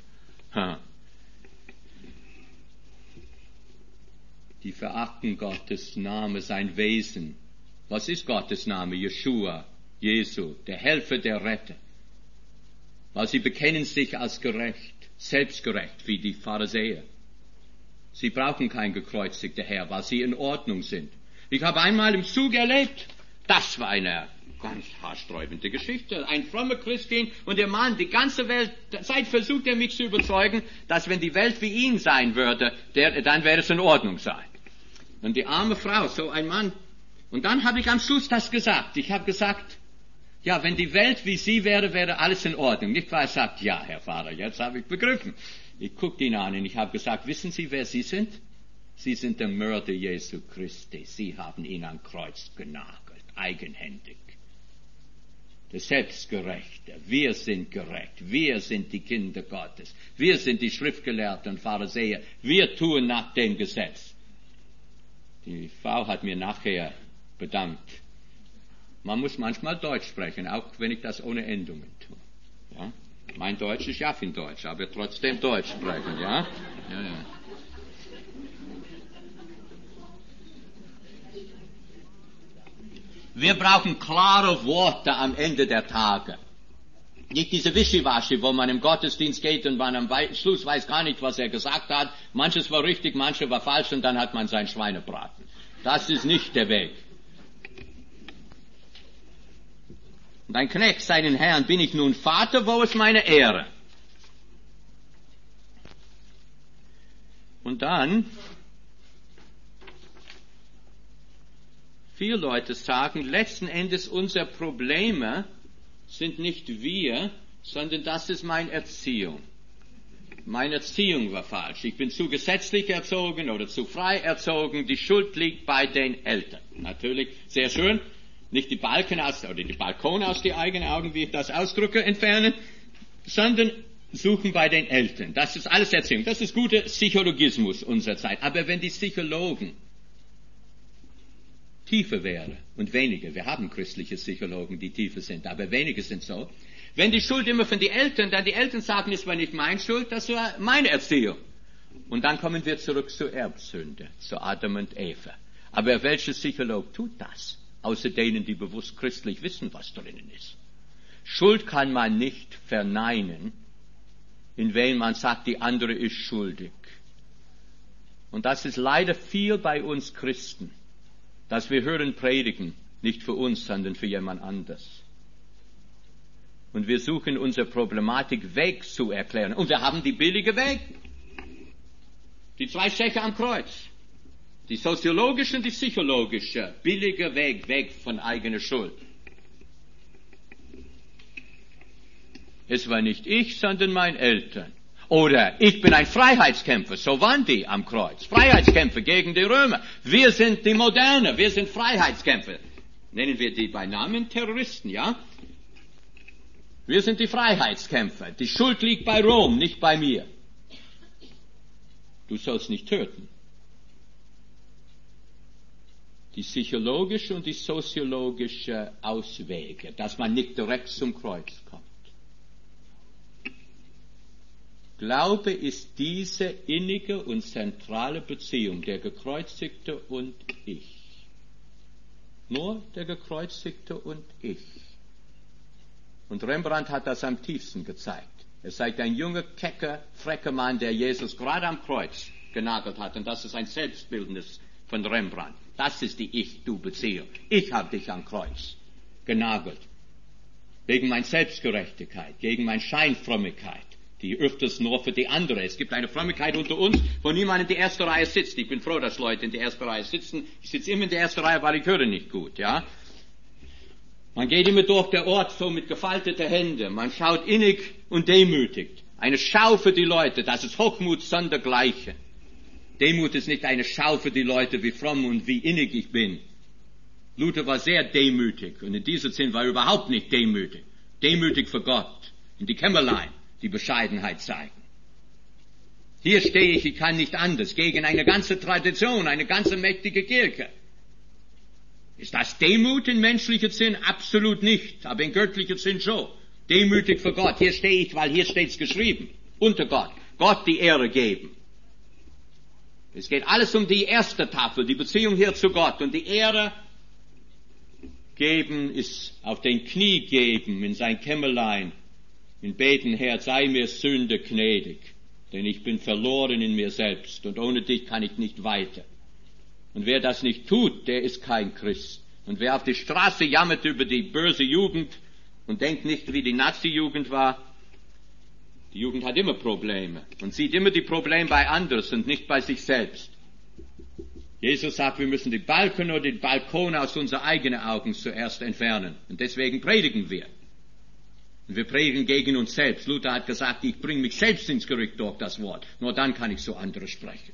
Die verachten Gottes Name, sein Wesen. Was ist Gottes Name? Jeshua, Jesu, der Helfer, der Retter. Weil sie bekennen sich als gerecht, selbstgerecht, wie die Pharisäer. Sie brauchen kein gekreuzigter Herr, weil sie in Ordnung sind. Ich habe einmal im Zug erlebt, das war eine ganz haarsträubende Geschichte. Ein frommer Christin und der Mann, die ganze Zeit versucht er mich zu überzeugen, dass wenn die Welt wie ihn sein würde, dann wäre es in Ordnung sein. Und die arme Frau, so ein Mann. Und dann habe ich am Schluss das gesagt. Ich habe gesagt, ja, wenn die Welt wie sie wäre, wäre alles in Ordnung. Nicht wahr? Er sagt, ja, Herr Pfarrer, jetzt habe ich begriffen. Ich guckte ihn an und ich habe gesagt, wissen Sie, wer Sie sind? Sie sind der Mörder Jesu Christi. Sie haben ihn am Kreuz genagelt, eigenhändig. Der Selbstgerechte. Wir sind gerecht. Wir sind die Kinder Gottes. Wir sind die Schriftgelehrten und Pharisäer. Wir tun nach dem Gesetz. Die Frau hat mir nachher bedankt. Man muss manchmal Deutsch sprechen, auch wenn ich das ohne Endungen tue. Ja? Mein Deutsch ist Jaffin-Deutsch, aber trotzdem Deutsch sprechen, ja? Ja. Wir brauchen klare Worte am Ende der Tage. Nicht diese Wischiwaschi, wo man im Gottesdienst geht und man am Schluss weiß gar nicht, was er gesagt hat. Manches war richtig, manches war falsch und dann hat man sein Schweinebraten. Das ist nicht der Weg. Und ein Knecht seinen Herrn, bin ich nun Vater, wo ist meine Ehre? Und dann, viele Leute sagen, letzten Endes unsere Probleme sind nicht wir, sondern das ist meine Erziehung. Meine Erziehung war falsch. Ich bin zu gesetzlich erzogen oder zu frei erzogen. Die Schuld liegt bei den Eltern. Natürlich, sehr schön. Nicht die Balkone aus die eigenen Augen, wie ich das ausdrücke, entfernen, sondern suchen bei den Eltern. Das ist alles Erziehung. Das ist guter Psychologismus unserer Zeit. Aber wenn die Psychologen tiefer wären und wenige, wir haben christliche Psychologen, die tiefer sind, aber wenige sind so, Wenn die Schuld immer von den Eltern, dann die Eltern sagen, es war nicht meine Schuld, das war meine Erziehung. Und dann kommen wir zurück zur Erbsünde, zu Adam und Eva. Aber welcher Psycholog tut das? Außer denen, die bewusst christlich wissen, was drinnen ist. Schuld kann man nicht verneinen, indem man sagt, die andere ist schuldig. Und das ist leider viel bei uns Christen, dass wir hören predigen, nicht für uns, sondern für jemand anders. Und wir suchen unsere Problematik weg zu erklären. Und wir haben die billige Weg. Die 2 Steche am Kreuz. Die soziologische und die psychologische. Billige Weg, weg von eigener Schuld. Es war nicht ich, sondern meine Eltern. Oder ich bin ein Freiheitskämpfer. So waren die am Kreuz. Freiheitskämpfer gegen die Römer. Wir sind die Moderne. Wir sind Freiheitskämpfer. Nennen wir die bei Namen Terroristen, ja? Wir sind die Freiheitskämpfer. Die Schuld liegt bei Rom, nicht bei mir. Du sollst nicht töten. Die psychologische und die soziologische Auswege, dass man nicht direkt zum Kreuz kommt. Glaube ist diese innige und zentrale Beziehung, der Gekreuzigte und ich. Nur der Gekreuzigte und ich. Und Rembrandt hat das am tiefsten gezeigt. Er zeigt ein junger, kecker, frecher Mann, der Jesus gerade am Kreuz genagelt hat. Und das ist ein Selbstbildnis von Rembrandt. Das ist die Ich-Du-Beziehung. Ich habe dich am Kreuz genagelt. Wegen meiner Selbstgerechtigkeit, gegen meine Scheinfrömmigkeit, die öfters nur für die andere. Es gibt eine Frömmigkeit unter uns, wo niemand in der ersten Reihe sitzt. Ich bin froh, dass Leute in der ersten Reihe sitzen. Ich sitze immer in der ersten Reihe, weil ich höre nicht gut, ja. Man geht immer durch den Ort so mit gefalteten Händen. Man schaut innig und demütig. Eine Schau für die Leute, das ist Hochmut sondergleichen. Demut ist nicht eine Schau für die Leute, wie fromm und wie innig ich bin. Luther war sehr demütig und in diesem Sinn war er überhaupt nicht demütig. Demütig für Gott, in die Kämmerlein, die Bescheidenheit zeigen. Hier stehe ich kann nicht anders, gegen eine ganze Tradition, eine ganze mächtige Kirche. Ist das Demut in menschlicher Sinn? Absolut nicht, aber in göttlicher Sinn schon. Demütig für Gott, hier stehe ich, weil hier steht's geschrieben, unter Gott. Gott die Ehre geben. Es geht alles um die erste Tafel, die Beziehung hier zu Gott. Und die Ehre geben ist auf den Knie geben, in sein Kämmerlein, in Beten, Herr, sei mir Sünde gnädig, denn ich bin verloren in mir selbst und ohne dich kann ich nicht weiter. Und wer das nicht tut, der ist kein Christ. Und wer auf die Straße jammert über die böse Jugend und denkt nicht, wie die Nazi-Jugend war, die Jugend hat immer Probleme und sieht immer die Probleme bei anderen und nicht bei sich selbst. Jesus sagt, wir müssen die Balken oder die Balkone aus unseren eigenen Augen zuerst entfernen. Und deswegen predigen wir. Und wir predigen gegen uns selbst. Luther hat gesagt, ich bringe mich selbst ins Gericht durch das Wort. Nur dann kann ich so andere sprechen.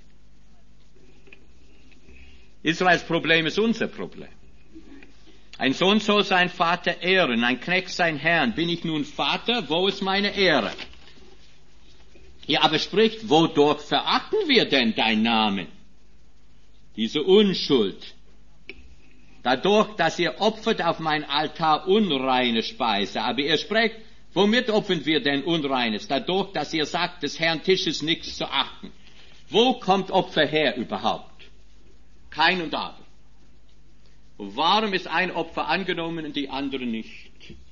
Israels Problem ist unser Problem. Ein Sohn soll seinen Vater ehren, ein Knecht seinen Herrn. Bin ich nun Vater, wo ist meine Ehre? Hier aber spricht, wodurch verachten wir denn deinen Namen? Diese Unschuld. Dadurch, dass ihr opfert auf mein Altar unreine Speise. Aber ihr sprecht, womit opfern wir denn Unreines? Dadurch, dass ihr sagt, des Herrn Tisch ist nichts zu achten. Wo kommt Opfer her überhaupt? Kein und Aber. Warum ist ein Opfer angenommen und die andere nicht?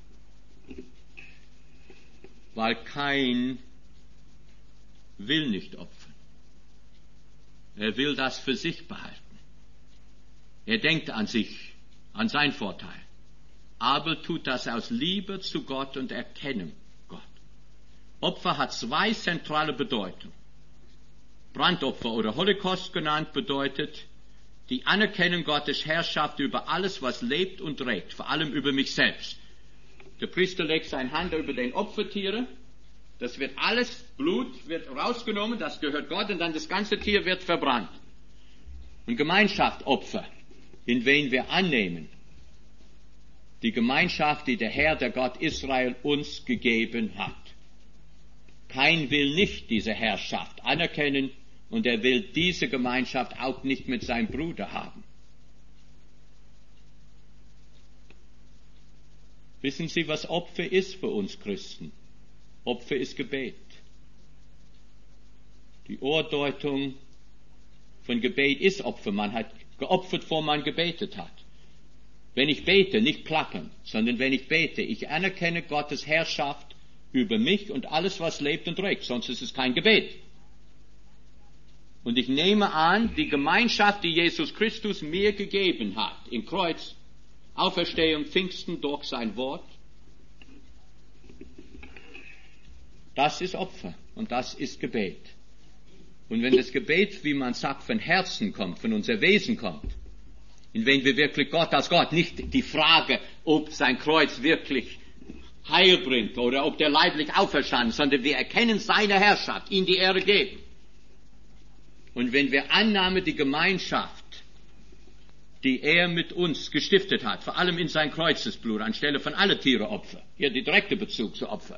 Weil Kain will nicht opfern. Er will das für sich behalten. Er denkt an sich, an seinen Vorteil. Abel tut das aus Liebe zu Gott und Erkennen Gott. Opfer hat 2 zentrale Bedeutungen. Brandopfer oder Holocaust genannt bedeutet die Anerkennung Gottes Herrschaft über alles, was lebt und trägt, vor allem über mich selbst. Der Priester legt seine Hand über den Opfertiere. Das wird alles, Blut wird rausgenommen, das gehört Gott und dann das ganze Tier wird verbrannt. Und Gemeinschaft, Opfer, in wen wir annehmen. Die Gemeinschaft, die der Herr, der Gott Israel uns gegeben hat. Kain will nicht diese Herrschaft anerkennen und er will diese Gemeinschaft auch nicht mit seinem Bruder haben. Wissen Sie, was Opfer ist für uns Christen? Opfer ist Gebet. Die Ohrdeutung von Gebet ist Opfer. Man hat geopfert, bevor man gebetet hat. Wenn ich bete, nicht placken, sondern wenn ich bete, ich anerkenne Gottes Herrschaft über mich und alles, was lebt und trägt, sonst ist es kein Gebet. Und ich nehme an, die Gemeinschaft, die Jesus Christus mir gegeben hat, im Kreuz, Auferstehung, Pfingsten, durch sein Wort, das ist Opfer und das ist Gebet. Und wenn das Gebet, wie man sagt, von Herzen kommt, von unser Wesen kommt, in wenn wir wirklich Gott als Gott, nicht die Frage, ob sein Kreuz wirklich Heil bringt oder ob der leiblich auferstanden ist, sondern wir erkennen seine Herrschaft, ihm die Ehre geben. Und wenn wir annehmen die Gemeinschaft, die er mit uns gestiftet hat, vor allem in sein Kreuzesblut, anstelle von alle Tiereopfer, hier die direkte Bezug zu Opfer,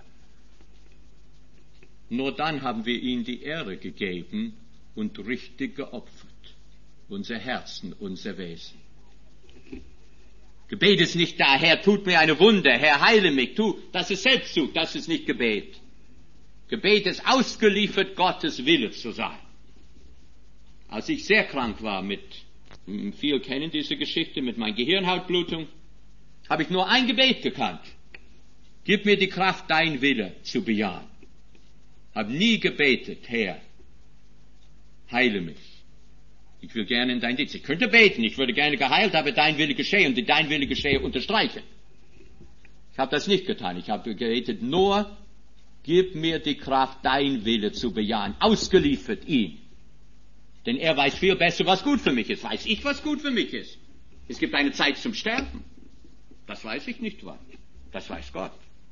nur dann haben wir ihm die Ehre gegeben und richtig geopfert. Unser Herzen, unser Wesen. Gebet ist nicht da, Herr, tut mir eine Wunde, Herr, heile mich, das ist Selbstzug, das ist nicht Gebet. Gebet ist ausgeliefert, Gottes Wille zu sein. Als ich sehr krank war viele kennen diese Geschichte, mit meiner Gehirnhautblutung, habe ich nur ein Gebet gekannt. Gib mir die Kraft, dein Wille zu bejahen. Habe nie gebetet, Herr, heile mich. Ich will gerne in dein Dienst. Ich könnte beten, ich würde gerne geheilt, aber dein Wille geschehe und die dein Wille geschehe unterstreichen. Ich habe das nicht getan. Ich habe gebetet, nur gib mir die Kraft, dein Wille zu bejahen. Ausgeliefert ihm. Denn er weiß viel besser, was gut für mich ist. Weiß ich, was gut für mich ist? Es gibt eine Zeit zum Sterben. Das weiß ich nicht wann. Das weiß Gott.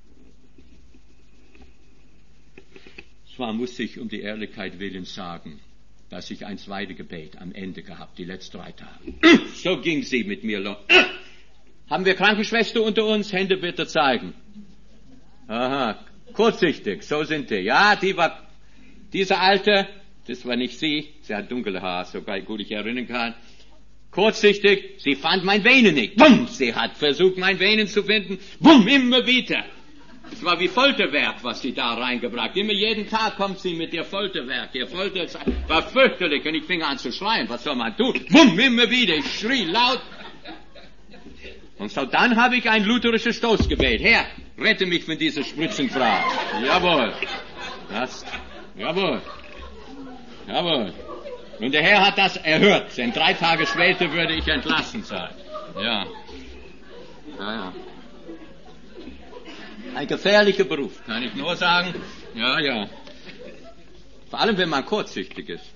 Zwar muss ich um die Ehrlichkeit willen sagen, dass ich ein zweites Gebet am Ende gehabt, die letzten 3 Tage. So ging sie mit mir los. Haben wir Krankenschwester unter uns? Hände bitte zeigen. Aha, kurzsichtig, so sind die. Ja, diese Alte, das war nicht sie hat dunkle Haare, so gut ich erinnern kann. Kurzsichtig, sie fand mein Venen nicht. Bumm, sie hat versucht, mein Venen zu finden. Bumm, immer wieder. Es war wie Folterwerk, was sie da reingebracht. Immer jeden Tag kommt sie mit ihr Folterwerk. Ihr Folter war fürchterlich und ich fing an zu schreien. Was soll man tun? Bumm, immer wieder. Ich schrie laut. Und so dann habe ich ein lutherisches Stoßgebet. Herr, rette mich von dieser Spritzenfrau. Jawohl. Jawohl. Und der Herr hat das erhört. Denn 3 Tage später würde ich entlassen sein. Ja. Ein gefährlicher Beruf, kann ich nur sagen. Ja. Vor allem, wenn man kurzsichtig ist.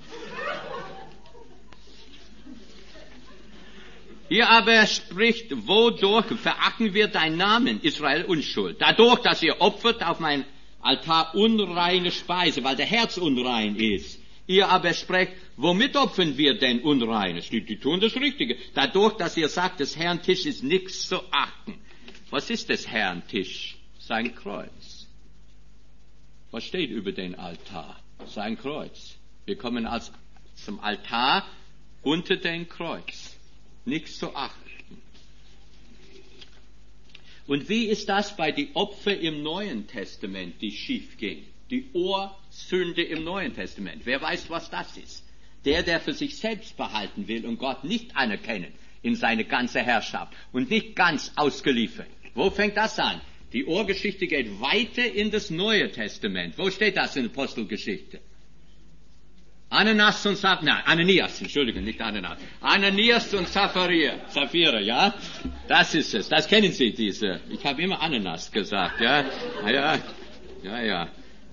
Hier aber spricht, wodurch verachten wir deinen Namen, Israel Unschuld? Dadurch, dass ihr opfert auf mein Altar unreine Speise, weil der Herz unrein ist. Ihr aber sprecht, womit opfern wir denn Unreines? Die tun das Richtige. Dadurch, dass ihr sagt, des Herrn Tisch ist nichts zu achten. Was ist des Herrn Tisch? Sein Kreuz. Was steht über den Altar? Sein Kreuz. Wir kommen zum Altar unter den Kreuz. Nichts zu achten. Und wie ist das bei den Opfern im Neuen Testament, die schief gingen? Die Ohrsünde im Neuen Testament. Wer weiß, was das ist? Der für sich selbst behalten will und Gott nicht anerkennen in seine ganze Herrschaft und nicht ganz ausgeliefert. Wo fängt das an? Die Ohrgeschichte geht weiter in das Neue Testament. Wo steht das in der Apostelgeschichte? Ananias und Sapphira, ja? Das ist es. Das kennen Sie, diese. Ich habe immer Ananas gesagt, ja? Ja.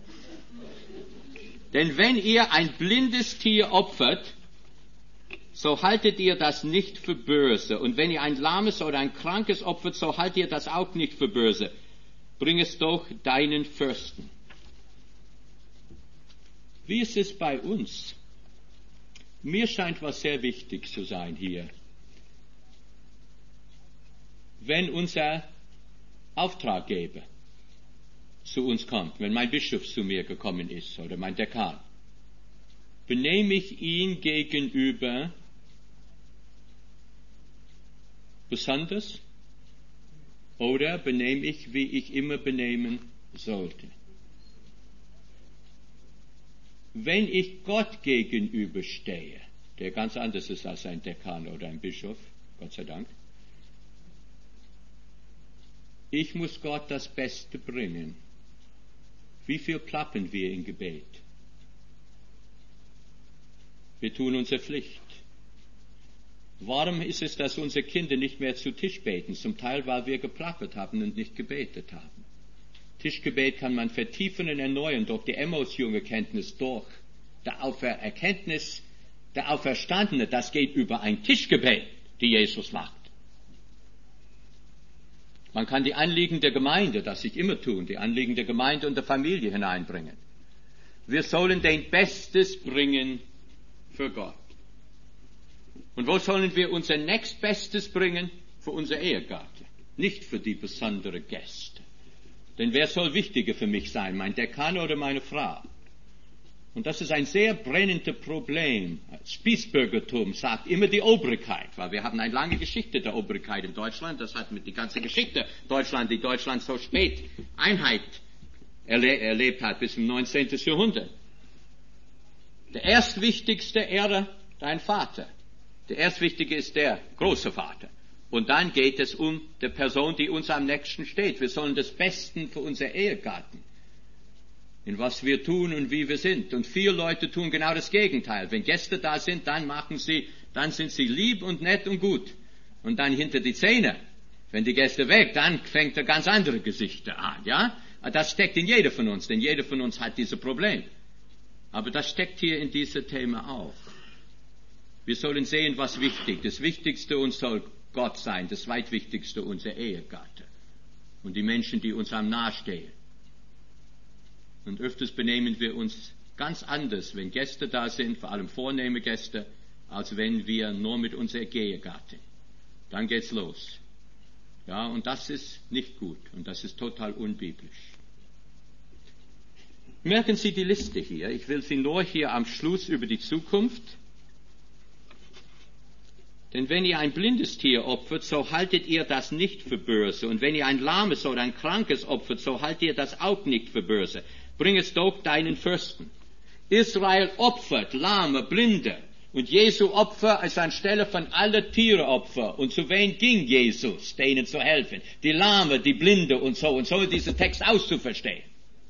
Denn wenn ihr ein blindes Tier opfert, so haltet ihr das nicht für böse. Und wenn ihr ein lahmes oder ein krankes opfert, so haltet ihr das auch nicht für böse. Bring es doch deinen Fürsten. Wie ist es bei uns? Mir scheint was sehr wichtig zu sein hier. Wenn unser Auftraggeber zu uns kommt, wenn mein Bischof zu mir gekommen ist oder mein Dekan, benehme ich ihn gegenüber besonders Oder benehme ich, wie ich immer benehmen sollte? Wenn ich Gott gegenüberstehe, der ganz anders ist als ein Dekan oder ein Bischof, Gott sei Dank, ich muss Gott das Beste bringen. Wie viel plappern wir im Gebet? Wir tun unsere Pflicht. Warum ist es, dass unsere Kinder nicht mehr zu Tisch beten? Zum Teil, weil wir geplappert haben und nicht gebetet haben. Tischgebet kann man vertiefen und erneuern durch die Emmaus-Jüngerkenntnis, durch die Erkenntnis der Auferstandene. Das geht über ein Tischgebet, die Jesus macht. Man kann die Anliegen der Gemeinde, das ich immer tun, die Anliegen der Gemeinde und der Familie hineinbringen. Wir sollen den Bestes bringen für Gott. Und wo sollen wir unser Nächstbestes bringen? Für unser Ehegatte, nicht für die besonderen Gäste. Denn wer soll wichtiger für mich sein, mein Dekan oder meine Frau? Und das ist ein sehr brennendes Problem. Spießbürgertum sagt immer die Obrigkeit, weil wir haben eine lange Geschichte der Obrigkeit in Deutschland. Das hat mit die ganze Geschichte Deutschland, die Deutschland so spät Einheit erlebt hat, bis im 19. Jahrhundert. Der erstwichtigste Ehre dein Vater. Der erstwichtige ist der große Vater. Und dann geht es um die Person, die uns am nächsten steht. Wir sollen das Beste für unser Ehegatten, in was wir tun und wie wir sind. Und viele Leute tun genau das Gegenteil. Wenn Gäste da sind, dann sind sie lieb und nett und gut. Und dann hinter die Zähne, wenn die Gäste weg, dann fängt er ganz andere Gesichter an, ja? Das steckt in jeder von uns, denn jeder von uns hat dieses Problem. Aber das steckt hier in diesem Thema auch. Wir sollen sehen, was wichtig ist. Das Wichtigste uns soll Gott sein, das Zweitwichtigste unser Ehegatte und die Menschen, die uns am nahe stehen. Und öfters benehmen wir uns ganz anders, wenn Gäste da sind, vor allem vornehme Gäste, als wenn wir nur mit unserer Ehegatte. Dann geht's los. Ja, und das ist nicht gut und das ist total unbiblisch. Merken Sie die Liste hier. Ich will Sie nur hier am Schluss über die Zukunft. Denn wenn ihr ein blindes Tier opfert, so haltet ihr das nicht für böse. Und wenn ihr ein lahmes oder ein krankes opfert, so haltet ihr das auch nicht für böse. Bring es doch deinen Fürsten. Israel opfert lahme, blinde. Und Jesu Opfer ist anstelle von alle Tiereopfer. Und zu wen ging Jesus, denen zu helfen? Die Lahme, die Blinde und so. Und so ist dieser Text auszuverstehen.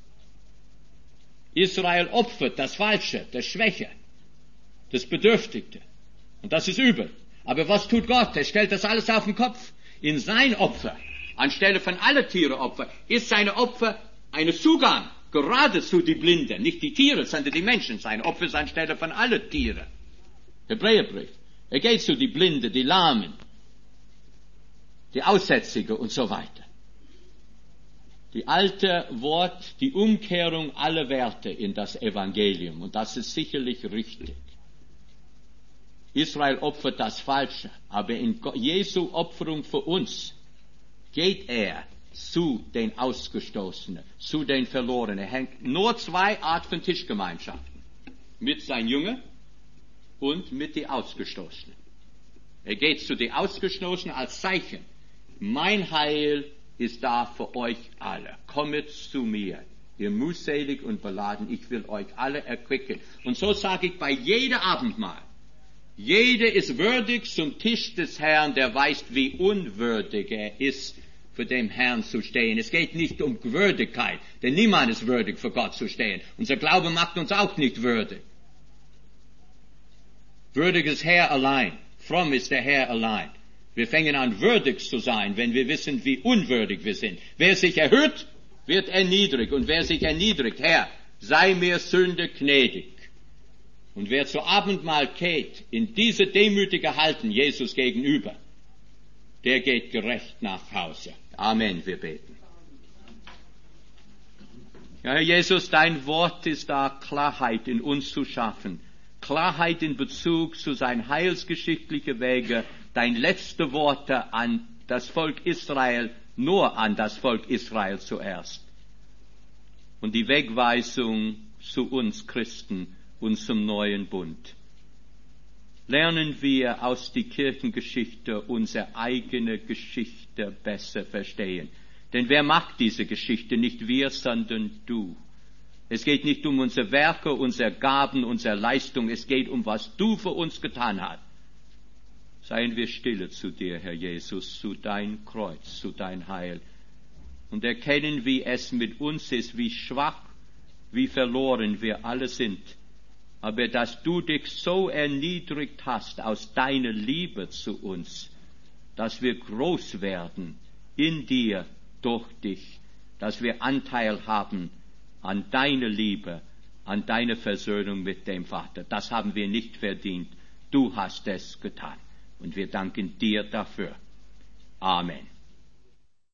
Israel opfert das Falsche, das Schwäche, das Bedürftige. Und das ist übel. Aber was tut Gott? Er stellt das alles auf den Kopf. In sein Opfer, anstelle von alle Tiereopfer, ist seine Opfer ein Zugang, geradezu die Blinden, nicht die Tiere, sondern die Menschen. Sein Opfer ist anstelle von alle Tiere. Hebräerbrief. Er geht zu die Blinden, die Lahmen, die Aussätzige und so weiter. Die alte Wort, die Umkehrung aller Werte in das Evangelium. Und das ist sicherlich richtig. Israel opfert das Falsche, aber in Jesu Opferung für uns geht er zu den Ausgestoßenen, zu den Verlorenen. Er hängt nur zwei Arten von Tischgemeinschaften. Mit seinen Jüngern und mit den Ausgestoßenen. Er geht zu den Ausgestoßenen als Zeichen. Mein Heil ist da für euch alle. Kommet zu mir, ihr mühselig und beladen, ich will euch alle erquicken. Und so sage ich bei jedem Abendmahl. Jeder ist würdig zum Tisch des Herrn, der weiß, wie unwürdig er ist, für den Herrn zu stehen. Es geht nicht um Würdigkeit, denn niemand ist würdig, für Gott zu stehen. Unser Glaube macht uns auch nicht würdig. Würdig ist Herr allein. Fromm ist der Herr allein. Wir fangen an, würdig zu sein, wenn wir wissen, wie unwürdig wir sind. Wer sich erhöht, wird erniedrigt. Und wer sich erniedrigt, Herr, sei mir Sünde gnädig. Und wer zu Abendmahl geht, in diese demütige Haltung Jesus gegenüber, der geht gerecht nach Hause. Amen, wir beten. Ja, Herr Jesus, dein Wort ist da, Klarheit in uns zu schaffen. Klarheit in Bezug zu seinen heilsgeschichtlichen Wege, dein letzte Worte an das Volk Israel, nur an das Volk Israel zuerst. Und die Wegweisung zu uns Christen und zum neuen Bund. lernen wir aus der Kirchengeschichte unsere eigene Geschichte besser verstehen. Denn wer macht diese Geschichte? Nicht wir, sondern du. Es geht nicht um unsere Werke, unsere Gaben, unsere Leistung. Es geht um, was du für uns getan hast. Seien wir stille zu dir, Herr Jesus, zu dein Kreuz, zu dein Heil. Und erkennen, wie es mit uns ist, wie schwach, wie verloren wir alle sind. Aber dass du dich so erniedrigt hast aus deiner Liebe zu uns, dass wir groß werden in dir, durch dich, dass wir Anteil haben an deiner Liebe, an deiner Versöhnung mit dem Vater. Das haben wir nicht verdient. Du hast es getan. Und wir danken dir dafür. Amen.